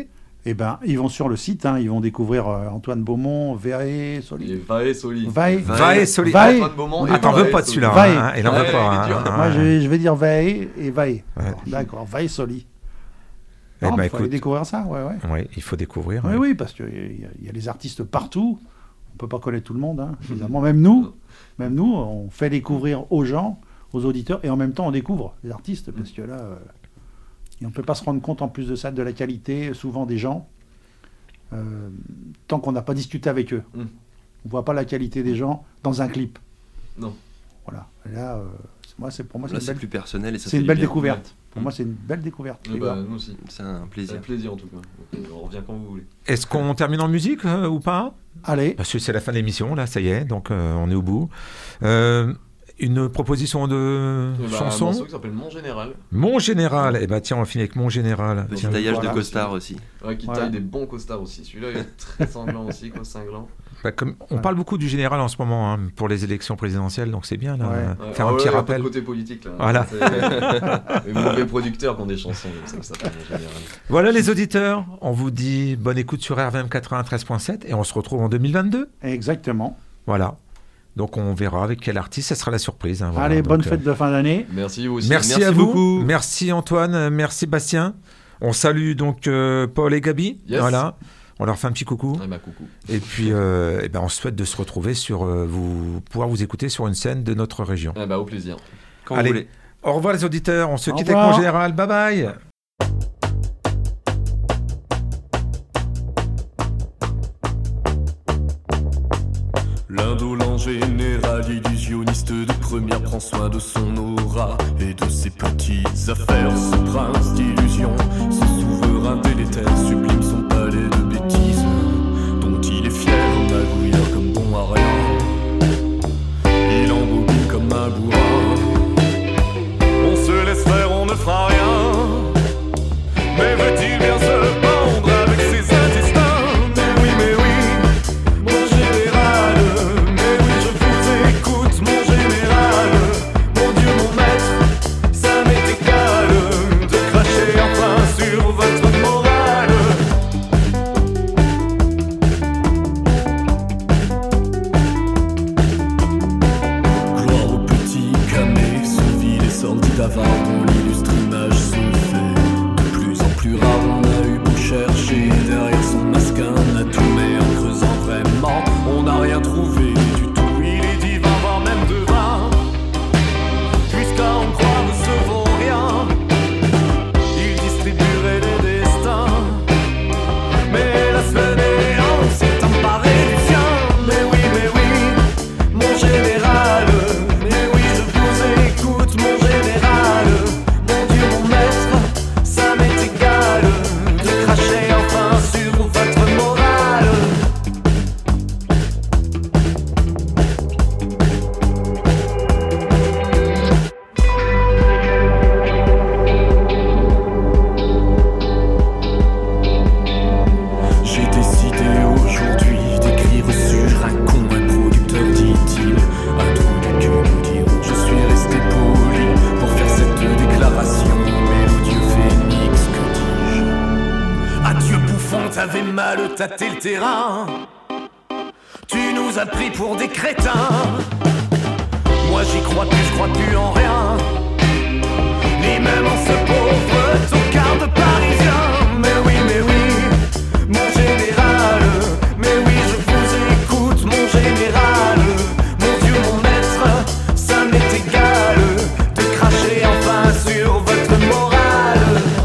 eh ben, ils vont sur le site, hein, ils vont découvrir euh, Antoine Beaumont, Vae Soli. Et Vae Soli. Vae, Vae Soli. Vae. Antoine Beaumont et Ah, t'en Vae veux pas de Soli. celui-là. Vae. Hein, il en veut Ouais, pas. il est hein, dur. hein, Moi, hein. je vais, je vais dire Vae et Vae. Ouais. Alors, d'accord, Vae Soli. Eh Non, ben, il faut aller écoute. découvrir ça, ouais, ouais. Oui, il faut découvrir. Oui, ouais. oui, parce qu'il y, a- y a les artistes partout. On peut pas connaître tout le monde, hein, évidemment. Même nous, même nous, on fait découvrir aux gens, aux auditeurs, et en même temps, on découvre les artistes, parce que là, euh, et on ne peut pas se rendre compte, en plus de ça, de la qualité, souvent des gens, euh, tant qu'on n'a pas discuté avec eux. Mm. On voit pas la qualité des gens dans un clip. Non. Voilà. Et là, euh, c'est- moi, c'est pour moi, c'est Là, une c'est belle, plus personnel et ça c'est fait une du belle bien. découverte. Pour Mm. moi, c'est une belle découverte. Eh les ben, gars. nous aussi. C'est un C'est plaisir. un plaisir en tout cas. Donc, on revient quand vous voulez. Est-ce qu'on termine en musique euh, ou pas? Allez, Parce que c'est la fin de l'émission, là, ça y est, donc euh, on est au bout. Euh, une proposition de Eh ben, un chanson morceau qui s'appelle Mon Général. Mon Général. Eh ben tiens, on finit avec Mon Général. Petit Tiens. taillage Voilà. de costard aussi. Ouais, qui Voilà. taille des bons costards aussi. Celui-là il est très sanglant aussi, quoi, cinglant. Bah, comme, on Ouais. parle beaucoup du Général en ce moment hein, pour les élections présidentielles, donc c'est bien là, Ouais. euh, Ouais, faire ah un ouais, petit ouais, un peu rappel. de côté politique là. Voilà. C'est- Les mauvais producteurs qui ont des chansons comme ça, que ça s'appelle Mon Général. Voilà les auditeurs, on vous dit bonne écoute sur R V M quatre-vingt-treize point sept et on se retrouve en deux mille vingt-deux. exactement. Voilà. Donc on verra avec quel artiste, ça sera la surprise. hein, voilà. Allez, Donc, bonne euh, fête de fin d'année. Merci vous aussi. Merci, Merci à vous. beaucoup. Merci Antoine, merci Bastien. On salue donc euh, Paul et Gabi. Yes. Voilà. On leur fait un petit coucou. Ah bah coucou. Et puis, euh, eh ben, on souhaite de se retrouver sur, euh, vous pouvoir vous écouter sur une scène de notre région. Ah bah au plaisir. Quand Allez. vous voulez. Au revoir les auditeurs. On se Au quitte avec revoir. mon général. Bye bye. L'indolent général illusionniste de première prend soin de son aura et de ses petites affaires. Ce prince d'illusion, ce souverain délétère sublime son palais de bêtises dont il est fier, magouilleur comme bon à rien. Il embobine comme un bourrin. On se laisse faire, on ne fera rien. Mais veut-il bien se pendre avec ses intestins? Mais oui, mais oui, mon général. Mais oui, je vous écoute, mon général. Mon Dieu, mon maître, ça m'est égal de cracher enfin sur votre morale. Gloire au petit camé, ce vil et sordide avare dont l'illustre image se fait de plus en plus rare. On a eu beau chercher derrière son masque un atout, mais en creusant vraiment, on n'a rien trouvé du tout. Il est divin, voire même devin, puisqu'à en croire ne se vaut rien. Il distribuerait des destins, mais la fainéante s'est emparée du sien. Mais oui, mais oui, mon général. Mais oui, je vous écoute, mon général. Mon Dieu, mon maître, ça m'est égal de cracher enfin sur votre morale. J'ai décidé aujourd'hui d'écrire sur un con, un producteur, dit-il. À tout du cul nous dirons, je suis resté poli pour faire cette déclaration. Mélodieux phénix, que dis-je? Adieu bouffon, t'avais mal tâté le terrain. Tu nous as pris pour des crétins. Moi j'y crois plus, je crois plus en rien. Ni même en ce pauvre tocard de parisien. Mais oui, mais oui, mon général. Mais oui, je vous écoute, mon général. Mon Dieu, mon maître, ça m'est égal de cracher enfin sur votre morale.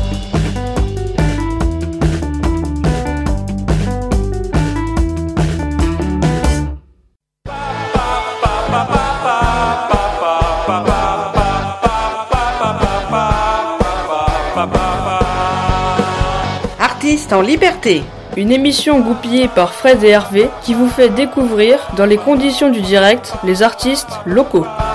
Artistes en liberté. Une émission goupillée par Fred et Hervé qui vous fait découvrir, dans les conditions du direct, les artistes locaux.